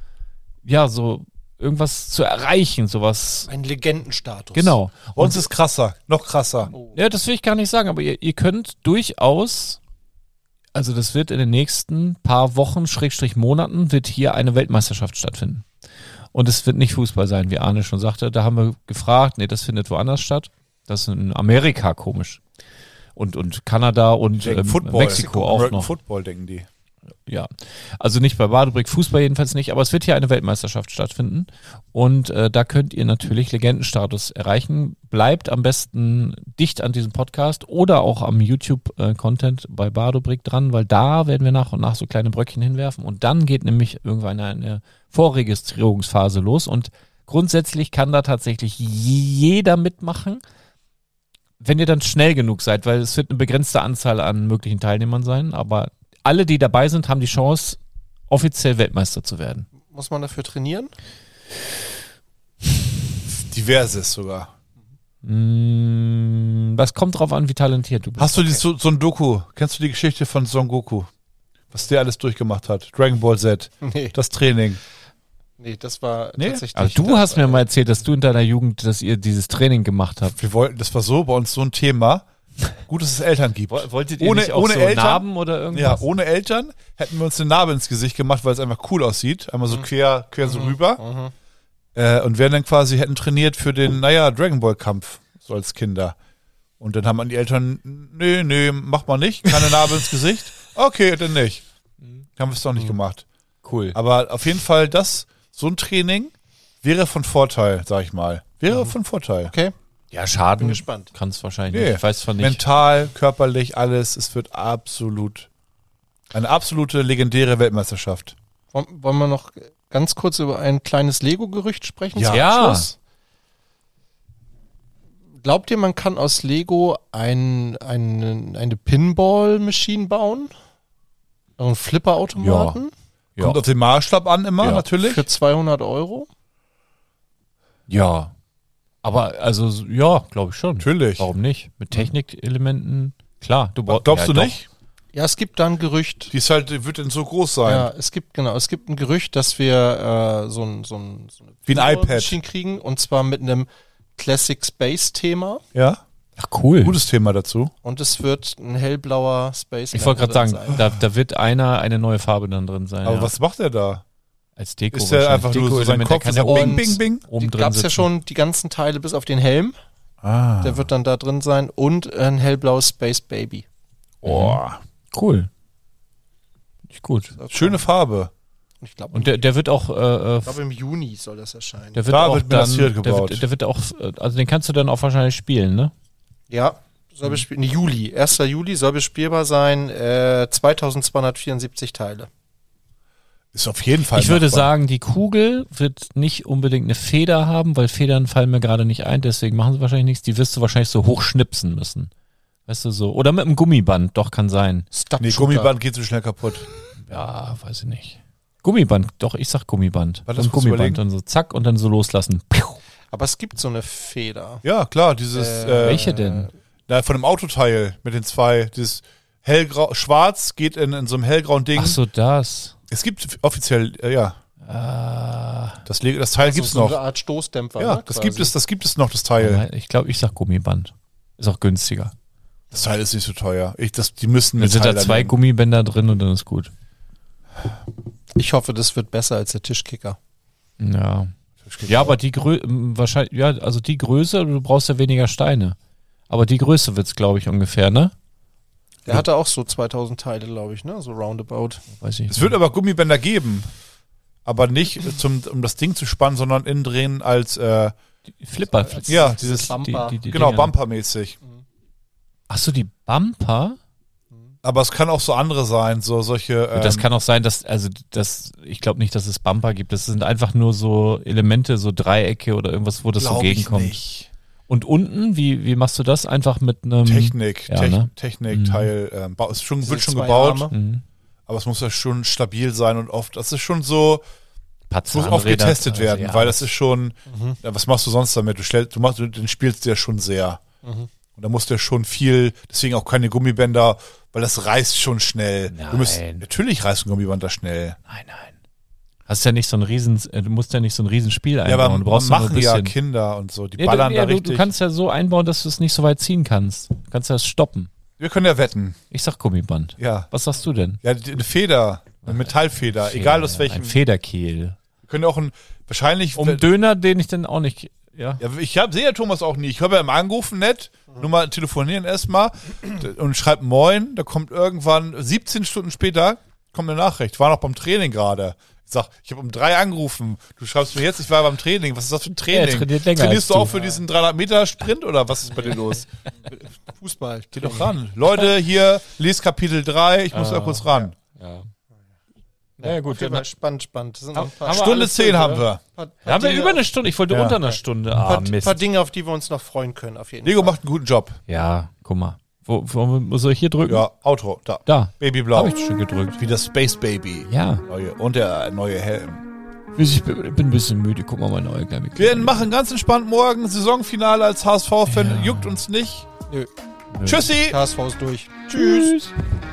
irgendwas zu erreichen, sowas. Ein Legendenstatus. Genau. Bei uns ist krasser, noch krasser. Oh. Ja, das will ich gar nicht sagen, aber ihr könnt durchaus, also das wird in den nächsten paar Wochen, Monaten, wird hier eine Weltmeisterschaft stattfinden. Und es wird nicht Fußball sein, wie Arne schon sagte. Da haben wir gefragt, das findet woanders statt. Das ist in Amerika komisch. Und Kanada und Mexiko auch noch. Football denken die. Ja, also nicht bei Badobrick, Fußball jedenfalls nicht, aber es wird hier eine Weltmeisterschaft stattfinden und da könnt ihr natürlich Legendenstatus erreichen. Bleibt am besten dicht an diesem Podcast oder auch am YouTube-Content bei Badobrick dran, weil da werden wir nach und nach so kleine Bröckchen hinwerfen und dann geht nämlich irgendwann eine Vorregistrierungsphase los und grundsätzlich kann da tatsächlich jeder mitmachen, wenn ihr dann schnell genug seid, weil es wird eine begrenzte Anzahl an möglichen Teilnehmern sein, aber alle, die dabei sind, haben die Chance, offiziell Weltmeister zu werden. Muss man dafür trainieren? Diverses sogar. Das kommt drauf an, wie talentiert du bist. Hast du so ein Doku? Kennst du die Geschichte von Son Goku? Was der alles durchgemacht hat? Dragon Ball Z. Nee. Das Training. Nee, das war tatsächlich... Aber du hast mir mal erzählt, dass du in deiner Jugend, dass ihr dieses Training gemacht habt. Das war so bei uns so ein Thema. Gut, dass es Eltern gibt. Wolltet ihr nicht auch so Eltern, Narben oder irgendwas? Ja, ohne Eltern hätten wir uns eine Narbe ins Gesicht gemacht, weil es einfach cool aussieht. Einmal so quer so rüber. Und wir dann quasi hätten trainiert für den, Dragon Ball Kampf, so als Kinder. Und dann haben die Eltern, nee, mach mal nicht, keine Narbe ins Gesicht. Okay, dann nicht. Haben wir es doch nicht gemacht. Cool. Aber auf jeden Fall, so ein Training wäre von Vorteil, sag ich mal. Wäre von Vorteil. Okay, Ja, Schaden bin gespannt. kann es wahrscheinlich Nee. nicht. Ich weiß zwar nicht. Mental, körperlich, alles. Es wird eine absolute legendäre Weltmeisterschaft. Wollen wir noch ganz kurz über ein kleines Lego-Gerücht sprechen? Ja. zum Ja. Abschluss? Glaubt ihr, man kann aus Lego eine Pinball-Maschine bauen? Einen Flipper-Automaten? Ja. Kommt auf den Maßstab an immer, Ja. natürlich. Für 200 Euro? Ja. Aber, also, ja, glaube ich schon. Natürlich. Warum nicht? Mit Technikelementen, klar. Glaubst du doch. nicht? Ja, es gibt da ein Gerücht. Die wird denn so groß sein. Ja, es gibt ein Gerücht, dass wir so eine Wie ein iPad. Maschine kriegen, und zwar mit einem Classic Space Thema, Ja? Ach, cool. Gutes Thema dazu. und es wird ein hellblauer Space. Ich wollte gerade drin sagen, sein. da wird eine neue Farbe dann drin sein. Aber ja. was macht er da? Als Deko. Ist der einfach nur so sein Deko-Element, Kopf, der ist kann so ja bing, oben, bing, bing? oben Die drin gab's ja sitzen. schon, die ganzen Teile bis auf den Helm. Ah. Der wird dann da drin sein, und ein hellblaues Space Baby. Oh. Cool. Nicht gut. Schöne Farbe. Ich glaube, Und der wird auch, im Juni soll das erscheinen. der wird Da auch wird Minas dann, Tirith der gebaut. wird auch, also den kannst du dann auch wahrscheinlich spielen, ne? Ja, soll Juli. 1. Juli soll bespielbar sein. 2274 Teile. Ist auf jeden Fall Ich würde machbar. sagen, die Kugel wird nicht unbedingt eine Feder haben, weil Federn fallen mir gerade nicht ein, deswegen machen sie wahrscheinlich nichts. Die wirst du wahrscheinlich so hochschnipsen müssen. Weißt du, so. Oder mit einem Gummiband, doch, kann sein. Nee, Gummiband geht so schnell kaputt. Ja, weiß ich nicht. Gummiband, doch, ich sag Gummiband. Warte, das Ein musst du Gummiband überlegen. und so zack und dann so loslassen. Piu. Aber es gibt so eine Feder. Ja, klar, dieses Welche denn? von dem Autoteil mit den zwei, dieses schwarz geht in so einem hellgrauen Ding. Ach so, das. Es gibt offiziell, ja. Das Teil gibt's so noch. eine Art Stoßdämpfer. Ja, ne, das quasi. gibt es noch, das Teil. Ich glaube, ich sag Gummiband. Ist auch günstiger. Das Teil ist nicht so teuer. Die müssen Dann sind da Metall 2 nehmen. Gummibänder drin und dann ist gut. Ich hoffe, das wird besser als der Tischkicker. Ja. Ja, aber die wahrscheinlich, ja, also die Größe, du brauchst ja weniger Steine. Aber die Größe wird's, glaube ich, ungefähr, ne? Der hatte auch so 2000 Teile, glaube ich, ne? So roundabout. Weiß ich. Es wird aber Gummibänder geben. Aber nicht um das Ding zu spannen, sondern innen drin als, Flipper. ja, dieses, Bumper. die genau, Dinger. Bumpermäßig. Ach so, die Bumper? Aber es kann auch so andere sein, so solche. Das kann auch sein, ich glaube nicht, dass es Bumper gibt. Das sind einfach nur so Elemente, so Dreiecke oder irgendwas, wo das so glaub ich gegenkommt. nicht. Und unten, wie machst du das? Einfach mit einem Technik, ja, ne? Teil, wird schon Diese gebaut, zwei Arme. Mhm. aber es muss ja schon stabil sein und oft, das ist schon so, es muss oft Zahnräder, getestet also, werden, ja, weil das ist schon, ja, was machst du sonst damit? Den spielst du ja schon sehr. Und da musst du ja schon viel, deswegen auch keine Gummibänder, weil das reißt schon schnell. Nein. Natürlich reißt ein Gummiband da schnell. Nein. Hast ja nicht so ein du musst ja nicht so ein Riesenspiel einbauen. Ja, aber du brauchst machen nur ein ja bisschen. Kinder und so, die Ja, ballern da du richtig. kannst ja so einbauen, dass du es nicht so weit ziehen kannst. Du kannst das stoppen. Wir können ja wetten. Ich sag Gummiband. Ja. Was sagst du denn? Ja, eine Feder, eine Metallfeder, egal aus welchem. Ein Federkiel. Wir können ja auch wahrscheinlich. Döner, den ich dann auch nicht. Ja. Ja, sehe ja Thomas auch nie. Ich habe ja immer angerufen, nett, nur mal telefonieren erstmal und schreibt Moin. Da kommt irgendwann 17 Stunden später kommt eine Nachricht. War noch beim Training gerade. Ich sag, ich habe um 3 angerufen. Du schreibst mir jetzt, ich war beim Training. Was ist das für ein Training? Er trainiert länger Trainierst du als auch du. für diesen 300-Meter-Sprint oder was ist bei dir los? Fußball. Geh doch ran. Leute, hier, lies Kapitel 3. Ich muss da kurz ran. Ja, gut. Okay, spannend. Das sind noch ein paar, Haben wir Stunde alles 10 durch, haben oder? wir. Haben wir über eine Stunde? Ich wollte Ja. unter einer Stunde. Ah, Mist. paar Dinge, auf die wir uns noch freuen können, auf jeden Lego Fall. macht einen guten Job. Ja, guck mal. Wo soll ich hier drücken? Ja, Outro, da. Da. Babyblau. Habe ich schon gedrückt. Wie das Space Baby. Ja. Und der neue Helm. Ich bin ein bisschen müde. Guck mal meine Augen. Wir machen ganz entspannt morgen Saisonfinale als HSV-Fan. Ja. Juckt uns nicht. Nö. Tschüssi. HSV ist durch. Tschüss.